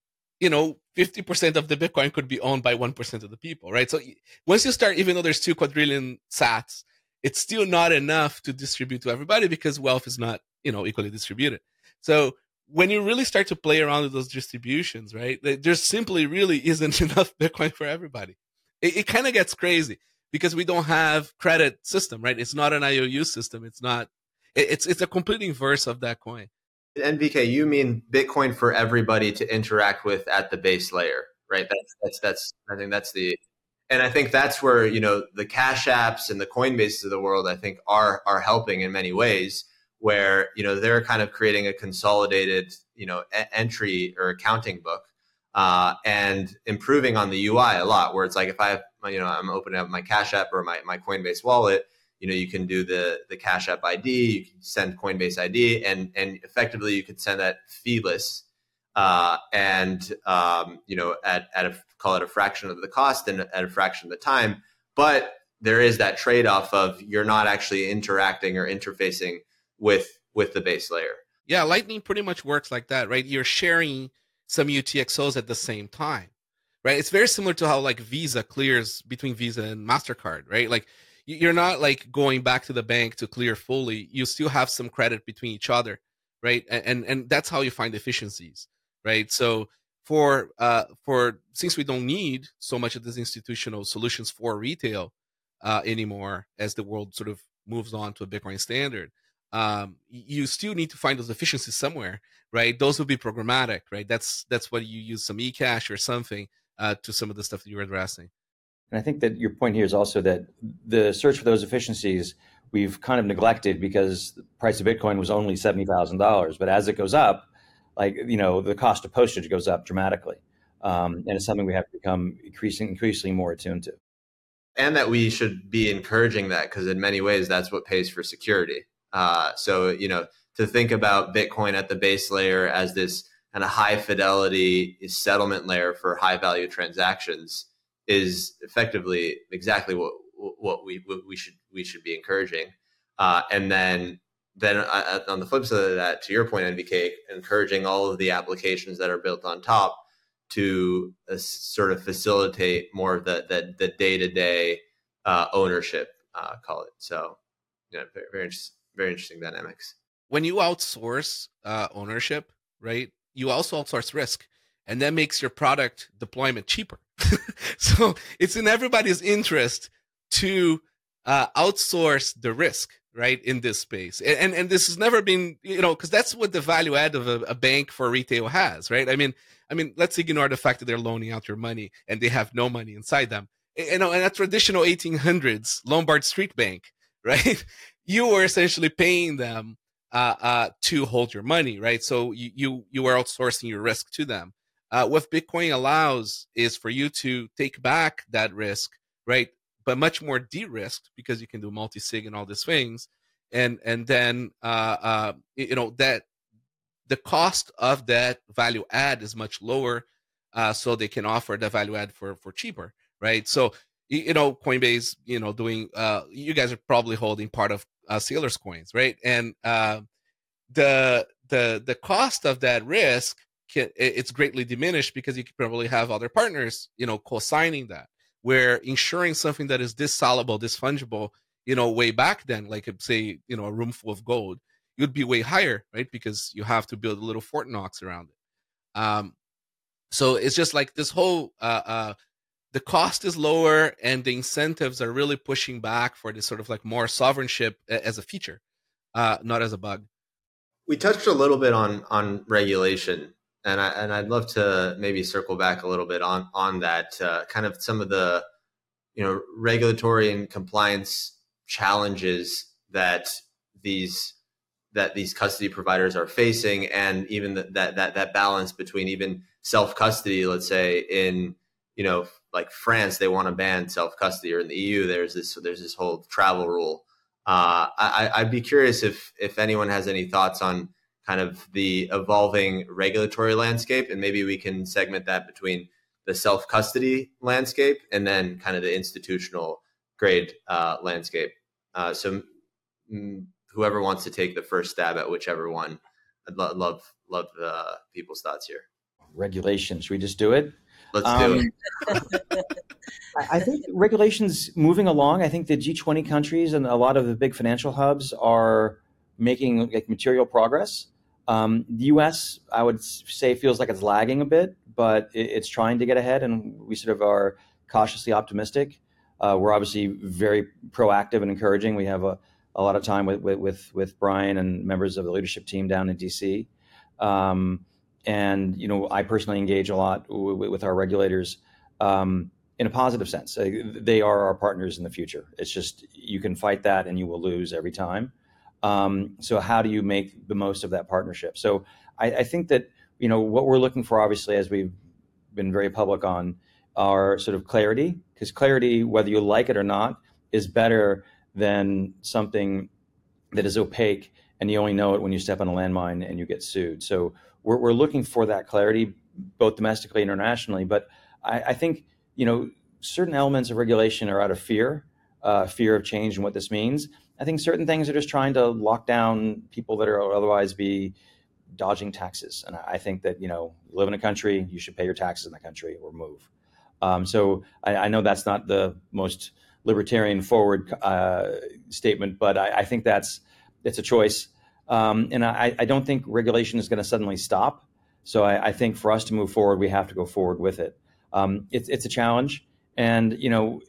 50% of the Bitcoin could be owned by 1% of the people, right? So once you start, even though there's 2 quadrillion sats, it's still not enough to distribute to everybody because wealth is not, equally distributed. So when you really start to play around with those distributions, right, there simply really isn't enough Bitcoin for everybody. It kind of gets crazy because we don't have credit system, right? It's not an IOU system. It's not, it's a complete inverse of that coin. NVK, you mean Bitcoin for everybody to interact with at the base layer, right? That's I think that's the, and I think that's where, the Cash Apps and the Coinbases of the world, I think are helping in many ways, where, they're kind of creating a consolidated, entry or accounting book, and improving on the UI a lot, where it's like, if I have, I'm opening up my Cash App or my Coinbase wallet, you can do the Cash App ID, you can send Coinbase ID, and effectively you could send that feeless, and call it a fraction of the cost and at a fraction of the time. But there is that trade-off of you're not actually interacting or interfacing with the base layer. Yeah, Lightning pretty much works like that, right? You're sharing some UTXOs at the same time, right? It's very similar to how like Visa clears between Visa and MasterCard, right? Like you're not like going back to the bank to clear fully. You still have some credit between each other, right? And that's how you find efficiencies, right? So for since we don't need so much of these institutional solutions for retail anymore, as the world sort of moves on to a Bitcoin standard, you still need to find those efficiencies somewhere, right? Those will be programmatic, right? That's what you use some eCash or something to some of the stuff that you were addressing. And I think that your point here is also that the search for those efficiencies we've kind of neglected because the price of Bitcoin was only $70,000. But as it goes up, the cost of postage goes up dramatically. And it's something we have to become increasingly more attuned to. And that we should be encouraging that, because in many ways, that's what pays for security. So to think about Bitcoin at the base layer as this kind of high fidelity settlement layer for high value transactions is effectively exactly what we should be encouraging. And then on the flip side of that, to your point, NVK, encouraging all of the applications that are built on top to sort of facilitate more of the day-to-day ownership, call it. So, very interesting dynamics. When you outsource ownership, right, you also outsource risk, and that makes your product deployment cheaper. So it's in everybody's interest to outsource the risk, right, in this space. And this has never been, because that's what the value add of a bank for retail has, right? I mean, let's ignore the fact that they're loaning out your money and they have no money inside them. In a traditional 1800s Lombard Street bank, right, you were essentially paying them to hold your money, right? So you are outsourcing your risk to them. What Bitcoin allows is for you to take back that risk, right, but much more de-risked, because you can do multi-sig and all these things, and then that the cost of that value add is much lower, so they can offer the value add for cheaper, right? So Coinbase, doing you guys are probably holding part of Sailor's coins, right? And the cost of that risk it's greatly diminished because you can probably have other partners, co-signing that, where insuring something that is this soluble, this fungible, way back then, like say, a room full of gold, it would be way higher, right? Because you have to build a little Fort Knox around it. So it's just like this whole, the cost is lower and the incentives are really pushing back for this sort of like more sovereignship as a feature, not as a bug. We touched a little bit on regulation. And I'd love to maybe circle back a little bit on that, kind of some of the, regulatory and compliance challenges that these custody providers are facing, and even that balance between even self-custody. Let's say in, like France, they want to ban self-custody, or in the EU, there's this whole travel rule. I'd be curious if anyone has any thoughts on kind of the evolving regulatory landscape, and maybe we can segment that between the self-custody landscape and then kind of the institutional grade landscape. So whoever wants to take the first stab at whichever one, I'd love people's thoughts here. Regulation, should we just do it? Let's do it. I think regulation's moving along. I think the G20 countries and a lot of the big financial hubs are making material progress. The U.S., I would say, feels like it's lagging a bit, but it's trying to get ahead, and we sort of are cautiously optimistic. We're obviously very proactive and encouraging. We have a lot of time with Brian and members of the leadership team down in D.C. And I personally engage a lot with our regulators in a positive sense. They are our partners in the future. It's just you can fight that and you will lose every time. So how do you make the most of that partnership? So I think that, what we're looking for, obviously, as we've been very public on, are sort of clarity, because clarity, whether you like it or not, is better than something that is opaque and you only know it when you step on a landmine and you get sued. So we're looking for that clarity, both domestically and internationally. But I think, certain elements of regulation are out of fear of change and what this means. I think certain things are just trying to lock down people that are otherwise be dodging taxes. And I think that, you live in a country, you should pay your taxes in that country or move. So I know that's not the most libertarian forward statement, but I think it's a choice. And I don't think regulation is going to suddenly stop. So I think for us to move forward, we have to go forward with it. It's a challenge. And,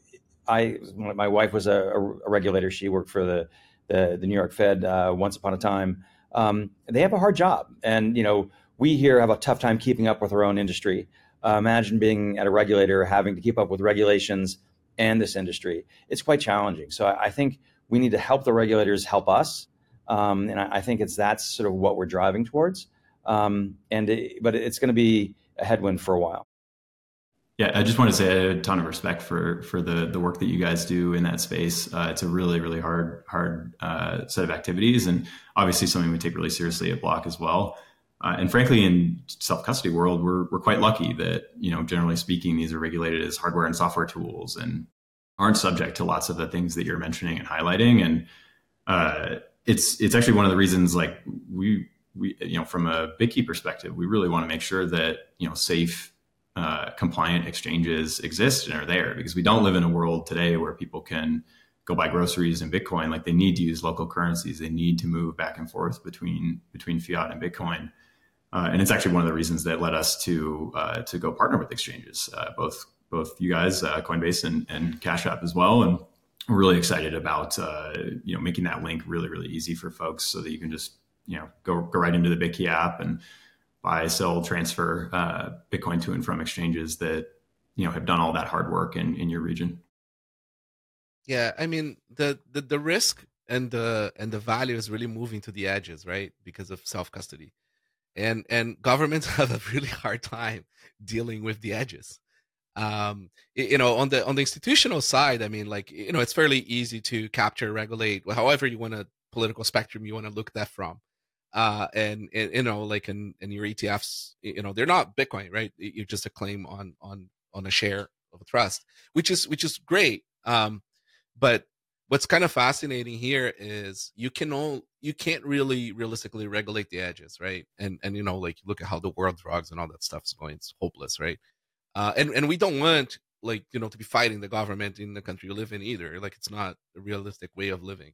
my wife was a regulator. She worked for the New York Fed once upon a time. They have a hard job. And, we here have a tough time keeping up with our own industry. Imagine being at a regulator, having to keep up with regulations and this industry. It's quite challenging. So I think we need to help the regulators help us. And I think that's sort of what we're driving towards. But it's going to be a headwind for a while. Yeah, I just want to say I have a ton of respect for the work that you guys do in that space. It's a really, really hard set of activities, and obviously something we take really seriously at Block as well. And frankly, in self-custody world, we're quite lucky that, generally speaking, these are regulated as hardware and software tools and aren't subject to lots of the things that you're mentioning and highlighting. And it's actually one of the reasons, like we from a BitKey perspective, we really want to make sure that, safe, compliant exchanges exist and are there, because we don't live in a world today where people can go buy groceries in Bitcoin. Like, they need to use local currencies. They need to move back and forth between fiat and Bitcoin. And it's actually one of the reasons that led us to go partner with exchanges, both you guys, Coinbase and Cash App as well. And we're really excited about making that link really, really easy for folks, so that you can just go right into the BitKey app and buy, sell, transfer Bitcoin to and from exchanges that have done all that hard work in your region. Yeah, I mean the risk and the value is really moving to the edges, right? Because of self-custody. And governments have a really hard time dealing with the edges. On the institutional side, I mean, it's fairly easy to capture, regulate, however you want a political spectrum you want to look at that from. And in your ETFs, they're not Bitcoin, right? You're just a claim on a share of a trust, which is great. But what's kind of fascinating here is you can't really realistically regulate the edges, right? And look at how the world drugs and all that stuff is going. It's hopeless, right? And we don't want to be fighting the government in the country you live in either. Like, it's not a realistic way of living.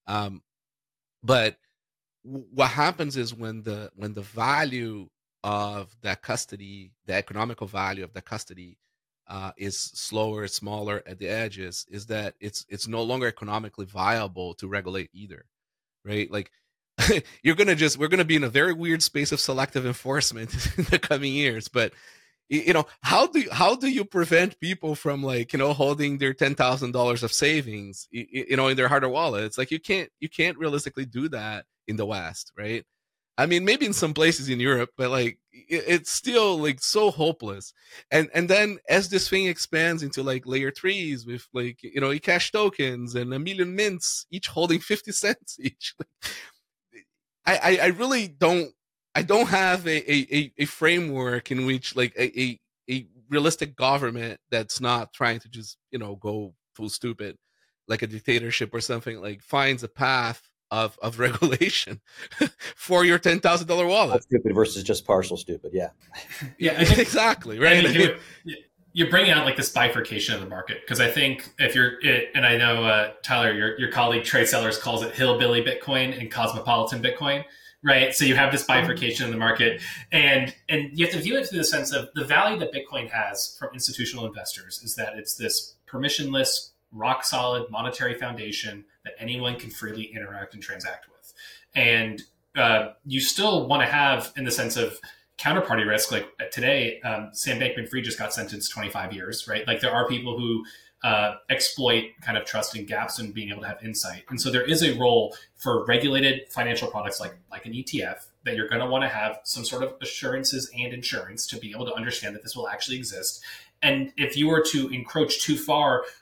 But what happens is when the value of that custody, the economical value of the custody, is slower, smaller at the edges, is that it's no longer economically viable to regulate either, right? Like, we're gonna be in a very weird space of selective enforcement in the coming years. But how do you prevent people from holding their $10,000 of savings in their hardware wallet? It's like you can't realistically do that in the West, right? I mean, maybe in some places in Europe, but it's still so hopeless. And then as this thing expands into layer 3s with eCash tokens and 1 million mints, each holding 50 cents each, I really don't have a framework in which a realistic government that's not trying to just go full stupid like a dictatorship or something, finds a path of regulation for your $10,000 wallet. Stupid versus just partial stupid. Yeah. Yeah, I think, exactly. Right. I mean, you're bringing out this bifurcation of the market, because I think and I know Tyler, your colleague Trey Sellers calls it hillbilly Bitcoin and cosmopolitan Bitcoin, right? So you have this bifurcation in the market, and you have to view it through the sense of the value that Bitcoin has from institutional investors is that it's this permissionless, rock solid monetary foundation that anyone can freely interact and transact with. And you still want to have, in the sense of counterparty risk, like today, Sam Bankman-Fried just got sentenced 25 years, right? There are people who exploit kind of trust and gaps in being able to have insight. And so there is a role for regulated financial products like an ETF, that you're going to want to have some sort of assurances and insurance to be able to understand that this will actually exist. And if you were to encroach too far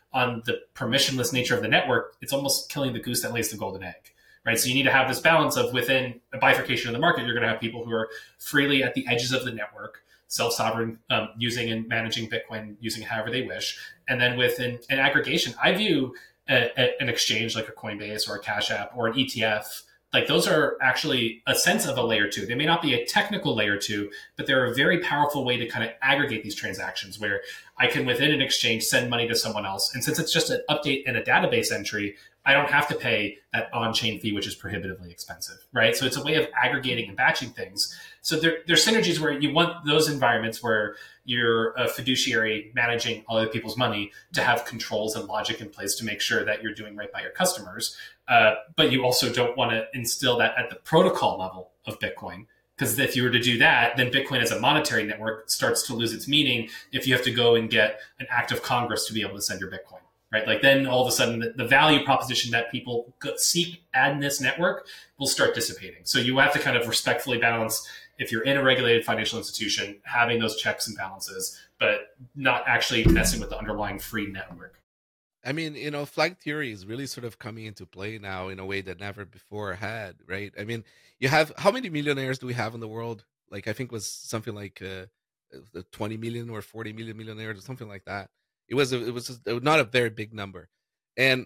on the permissionless nature of the network, it's almost killing the goose that lays the golden egg. Right. So you need to have this balance of within a bifurcation of the market, you're going to have people who are freely at the edges of the network, self-sovereign, using and managing Bitcoin, using it however they wish. And then within an aggregation, I view an exchange like a Coinbase or a Cash App or an ETF, like those are actually a sense of a layer two. They may not be a technical layer two, but they're a very powerful way to kind of aggregate these transactions where I can, within an exchange, send money to someone else. And since it's just an update and a database entry, I don't have to pay that on-chain fee, which is prohibitively expensive, right? So it's a way of aggregating and batching things. So there's synergies where you want those environments where you're a fiduciary managing other people's money to have controls and logic in place to make sure that you're doing right by your customers. But you also don't want to instill that at the protocol level of Bitcoin. Because if you were to do that, then Bitcoin as a monetary network starts to lose its meaning if you have to go and get an act of Congress to be able to send your Bitcoin, right? Like then all of a sudden the value proposition that people seek in this network will start dissipating. So you have to kind of respectfully balance, if you're in a regulated financial institution, having those checks and balances, but not actually messing with the underlying free network. I mean, flag theory is really sort of coming into play now in a way that never before had, right? I mean, you have, how many millionaires do we have in the world? Like, I think it was something like 20 million or 40 million millionaires or something like that. It was not a very big number. And,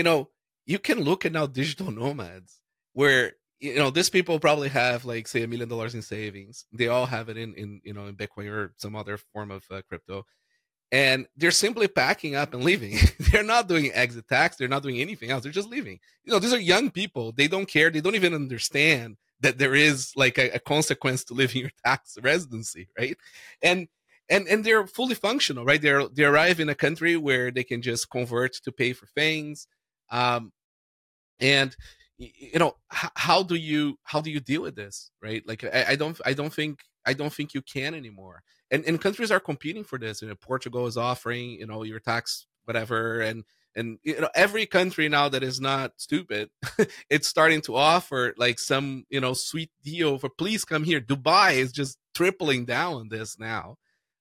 you can look at now digital nomads where, these people probably have like, say, $1 million in savings. They all have it in Bitcoin or some other form of crypto. And they're simply packing up and leaving. They're not doing exit tax. They're not doing anything else. They're just leaving. These are young people. They don't care. They don't even understand that there is like a consequence to living your tax residency, right? And they're fully functional, right? They arrive in a country where they can just convert to pay for things. And how do you deal with this, right? Like I don't think you can anymore. And countries are competing for this. Portugal is offering, your tax whatever, and every country now that is not stupid, it's starting to offer like some sweet deal for please come here. Dubai is just tripling down on this now,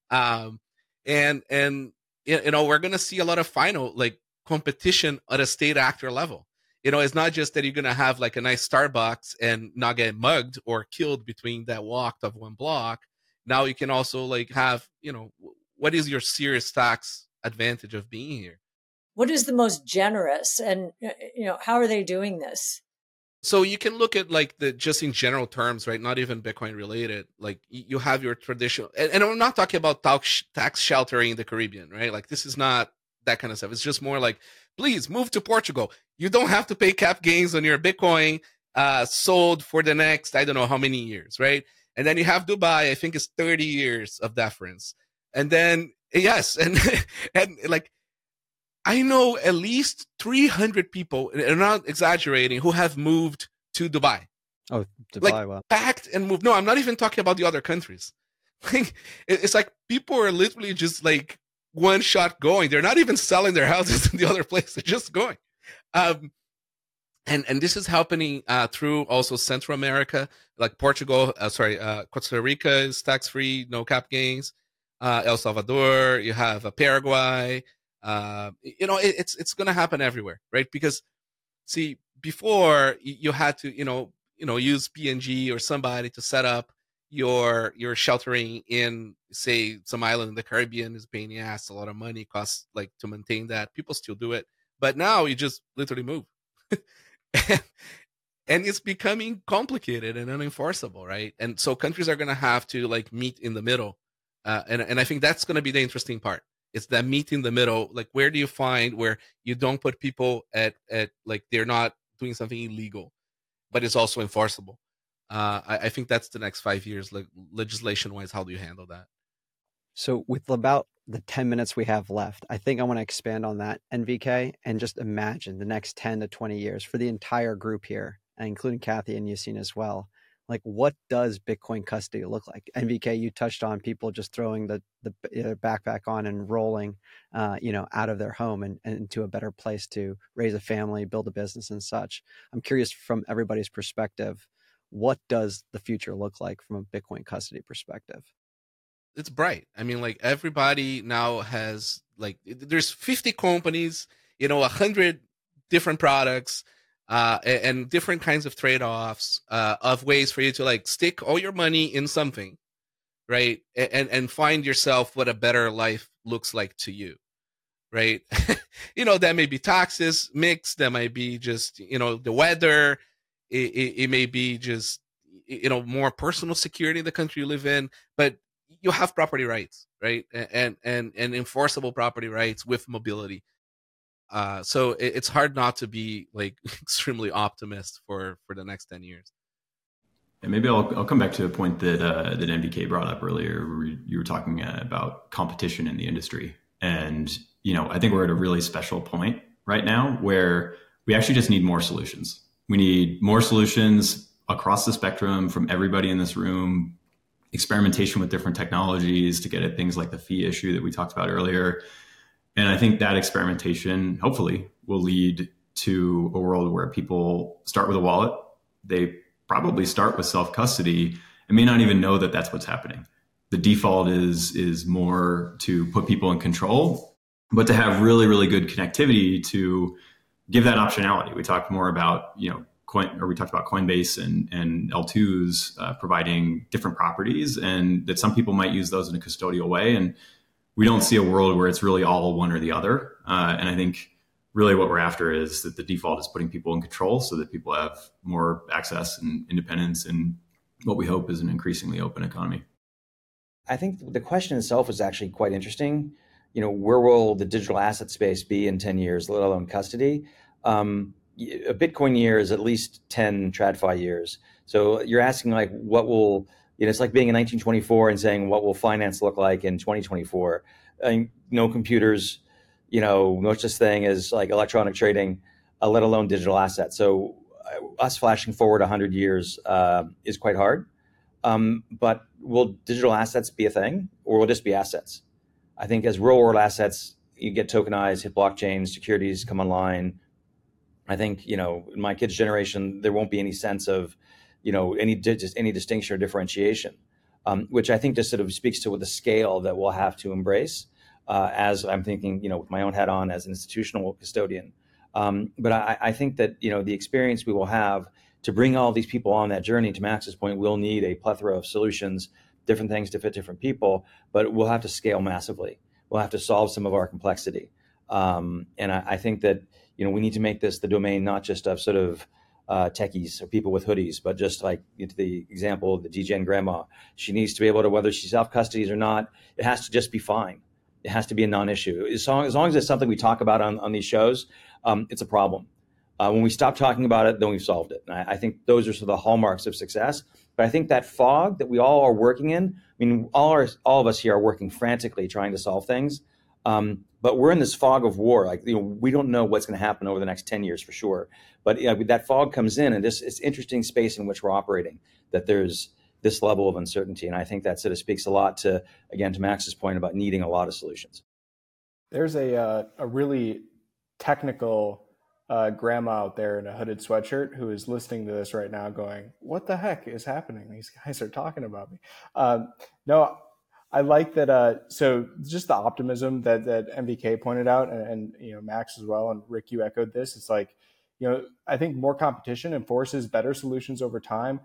and we're gonna see a lot of final like competition at a state actor level. It's not just that you're gonna have like a nice Starbucks and not get mugged or killed between that walk of one block. Now you can also like have, what is your serious tax advantage of being here? What is the most generous, and how are they doing this? So you can look at like just in general terms, right? Not even Bitcoin related. Like you have your traditional, and I'm not talking about tax sheltering in the Caribbean, right? Like this is not that kind of stuff. It's just more like, please move to Portugal. You don't have to pay cap gains on your Bitcoin sold for the next, I don't know how many years, right? And then you have Dubai, I think it's 30 years of deference. And then, yes, and like, I know at least 300 people, and I'm not exaggerating, who have moved to Dubai. Oh, Dubai, like, wow. Packed and moved. No, I'm not even talking about the other countries. It's like people are literally just like one shot going. They're not even selling their houses in the other place. They're just going. And this is happening through also Central America, like Portugal, Costa Rica is tax-free, no cap gains. El Salvador, you have Paraguay. It's going to happen everywhere, right? Because, see, before you had to, use PNG or somebody to set up your sheltering in, say, some island in the Caribbean is paying the ass, a lot of money, costs like to maintain that. People still do it. But now you just literally move. And it's becoming complicated and unenforceable, right? And so countries are going to have to like meet in the middle. And I think that's going to be the interesting part. It's that meet in the middle. Like, where do you find where you don't put people at like they're not doing something illegal, but it's also enforceable? I think that's the next 5 years, like legislation wise. How do you handle that? So with about the 10 minutes we have left, I think I want to expand on that, NVK, and just imagine the next 10 to 20 years for the entire group here, including Kathy and Yassine as well. Like, what does Bitcoin custody look like? NVK, you touched on people just throwing the backpack on and rolling, out of their home and into a better place to raise a family, build a business and such. I'm curious from everybody's perspective, what does the future look like from a Bitcoin custody perspective? It's bright. I mean, like everybody now has like there's 50 companies, 100 different products, and different kinds of trade-offs of ways for you to like stick all your money in something, right? And find yourself what a better life looks like to you, right? That may be taxes mixed, that might be just, the weather. It may be just, more personal security in the country you live in, but you have property rights, right? And enforceable property rights with mobility. So it's hard not to be like extremely optimist for the next 10 years. And maybe I'll come back to a point that MBK brought up earlier, where you were talking about competition in the industry. And, I think we're at a really special point right now where we actually just need more solutions. We need more solutions across the spectrum from everybody in this room, experimentation with different technologies to get at things like the fee issue that we talked about earlier. And I think that experimentation, hopefully, will lead to a world where people start with a wallet. They probably start with self-custody and may not even know that that's what's happening. The default is more to put people in control, but to have really, really good connectivity to give that optionality. We talked more about, we talked about Coinbase and L2s providing different properties, and that some people might use those in a custodial way. And we don't see a world where it's really all one or the other. And I think really what we're after is that the default is putting people in control so that people have more access and independence and what we hope is an increasingly open economy. I think the question itself is actually quite interesting. Where will the digital asset space be in 10 years, let alone custody? A Bitcoin year is at least 10 TradFi years. So you're asking like, what will, it's like being in 1924 and saying, what will finance look like in 2024? No computers, no such thing as like electronic trading, let alone digital assets. So us flashing forward 100 years is quite hard. But will digital assets be a thing, or will it just be assets? I think as real world assets, you get tokenized, hit blockchain, securities come online. I think, in my kids' generation, there won't be any sense of, any distinction or differentiation, which I think just sort of speaks to the scale that we'll have to embrace as I'm thinking, with my own hat on as an institutional custodian. But I think that, the experience we will have to bring all these people on that journey, to Max's point, we'll need a plethora of solutions, different things to fit different people, but we'll have to scale massively. We'll have to solve some of our complexity. And I think that, we need to make this the domain not just of sort of techies or people with hoodies, but just like the example of the DGen grandma. She needs to be able to, whether she self-custodies or not, it has to just be fine. It has to be a non-issue. As long as it's something we talk about on these shows, it's a problem. When we stop talking about it, then we've solved it. And I think those are sort of the hallmarks of success. But I think that fog that we all are working in, all of us here are working frantically trying to solve things. But we're in this fog of war. Like, we don't know what's going to happen over the next 10 years for sure. But that fog comes in, and it's interesting space in which we're operating, that there's this level of uncertainty. And I think that sort of speaks a lot to Max's point about needing a lot of solutions. There's a really technical grandma out there in a hooded sweatshirt who is listening to this right now going, what the heck is happening? These guys are talking about me. No, I like that. So just the optimism that MBK pointed out, and Max as well, and Rick, you echoed this. It's like, I think more competition enforces better solutions over time.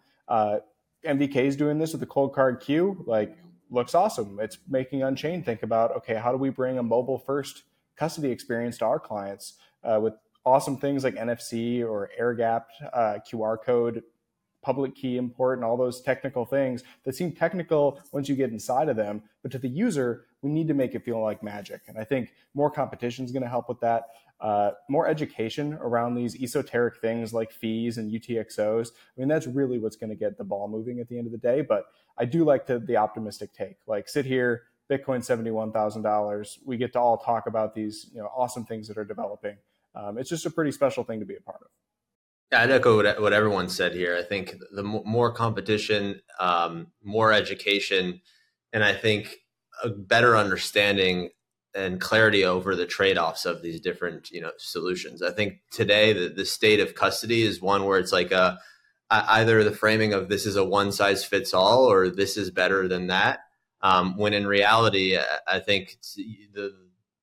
MBK is doing this with the Cold Card Q, like, looks awesome. It's making Unchained think about, okay, how do we bring a mobile first custody experience to our clients with awesome things like NFC or air gapped QR code, public key import, and all those technical things that seem technical once you get inside of them. But to the user, we need to make it feel like magic. And I think more competition is going to help with that. More education around these esoteric things like fees and UTXOs. That's really what's going to get the ball moving at the end of the day. But I do like the optimistic take. Like, sit here, Bitcoin $71,000. We get to all talk about these awesome things that are developing. It's just a pretty special thing to be a part of. Yeah, I'd echo what everyone said here. I think the more competition, more education, and I think a better understanding and clarity over the trade-offs of these different solutions. I think today the state of custody is one where it's like either the framing of this is a one size fits all or this is better than that. When in reality, I think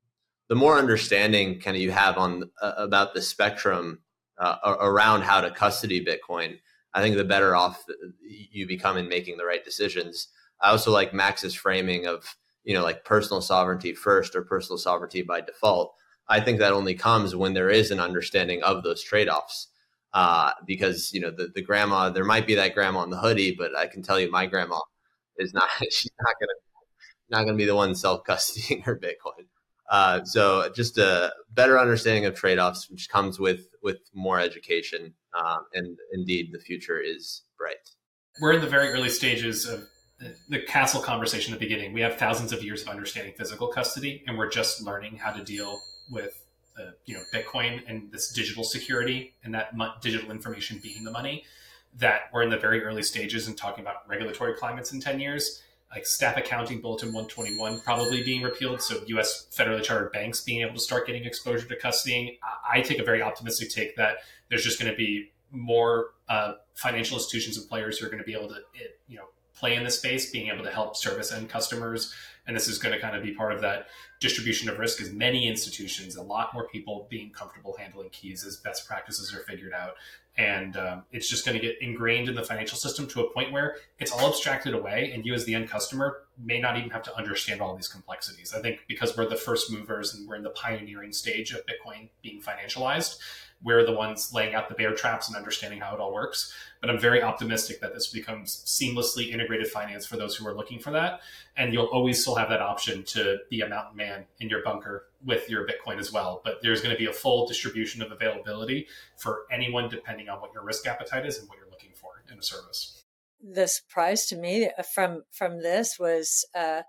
the more understanding kind of you have on about the spectrum around how to custody Bitcoin, I think the better off you become in making the right decisions. I also like Max's framing of, like personal sovereignty first or personal sovereignty by default. I think that only comes when there is an understanding of those trade-offs. Because, the grandma, there might be that grandma in the hoodie, but I can tell you my grandma is not, she's not going to be the one self-custodying her Bitcoin. So just a better understanding of trade-offs, which comes with more education. And indeed, the future is bright. We're in the very early stages of the castle conversation at the beginning. We have thousands of years of understanding physical custody, and we're just learning how to deal with Bitcoin and this digital security and that digital information being the money. That we're in the very early stages and talking about regulatory climates in 10 years. Like Staff Accounting Bulletin 121 probably being repealed. So U.S. federally chartered banks being able to start getting exposure to custodying. I take a very optimistic take that there's just going to be more financial institutions and players who are going to be able to, play in this space, being able to help service end customers. And this is going to kind of be part of that distribution of risk, as many institutions, a lot more people being comfortable handling keys as best practices are figured out. And it's just going to get ingrained in the financial system to a point where it's all abstracted away, and you as the end customer may not even have to understand all these complexities. I think because we're the first movers and we're in the pioneering stage of Bitcoin being financialized, we're the ones laying out the bear traps and understanding how it all works. But I'm very optimistic that this becomes seamlessly integrated finance for those who are looking for that. And you'll always still have that option to be a mountain man in your bunker with your Bitcoin as well. But there's going to be a full distribution of availability for anyone, depending on what your risk appetite is and what you're looking for in a service. The surprise to me from this was,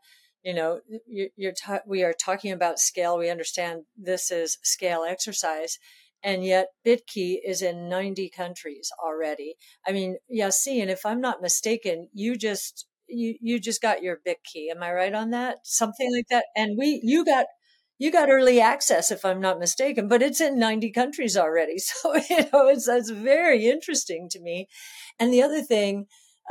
we are talking about scale. We understand this is scale exercise. And yet BitKey is in 90 countries already. I mean, Yassine, if I'm not mistaken, you just got your BitKey. Am I right on that? Something like that. And you got early access, if I'm not mistaken, but it's in 90 countries already. So, it's very interesting to me. And the other thing,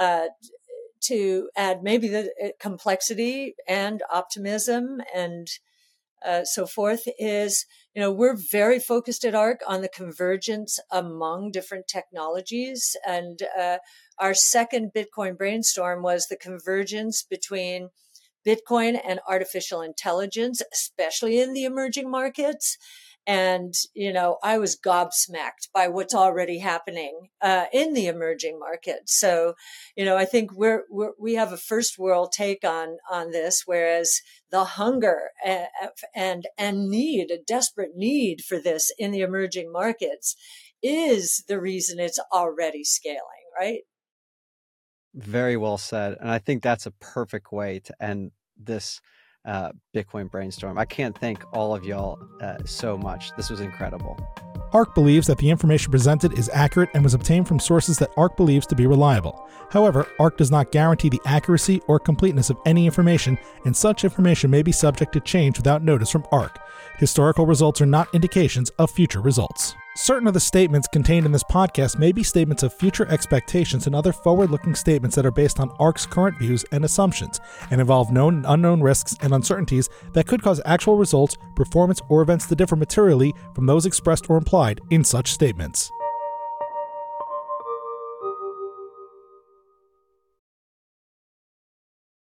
to add maybe the complexity and optimism and so forth is, we're very focused at ARK on the convergence among different technologies. And our second Bitcoin brainstorm was the convergence between Bitcoin and artificial intelligence, especially in the emerging markets. And, I was gobsmacked by what's already happening in the emerging markets. So, I think we have a first world take on this, whereas the hunger and need, a desperate need for this in the emerging markets is the reason it's already scaling, right? Very well said. And I think that's a perfect way to end this Bitcoin brainstorm. I can't thank all of y'all so much. This was incredible. ARK believes that the information presented is accurate and was obtained from sources that ARK believes to be reliable. However, ARK does not guarantee the accuracy or completeness of any information, and such information may be subject to change without notice from ARK. Historical results are not indications of future results. Certain of the statements contained in this podcast may be statements of future expectations and other forward-looking statements that are based on ARK's current views and assumptions and involve known and unknown risks and uncertainties that could cause actual results, performance, or events to differ materially from those expressed or implied in such statements.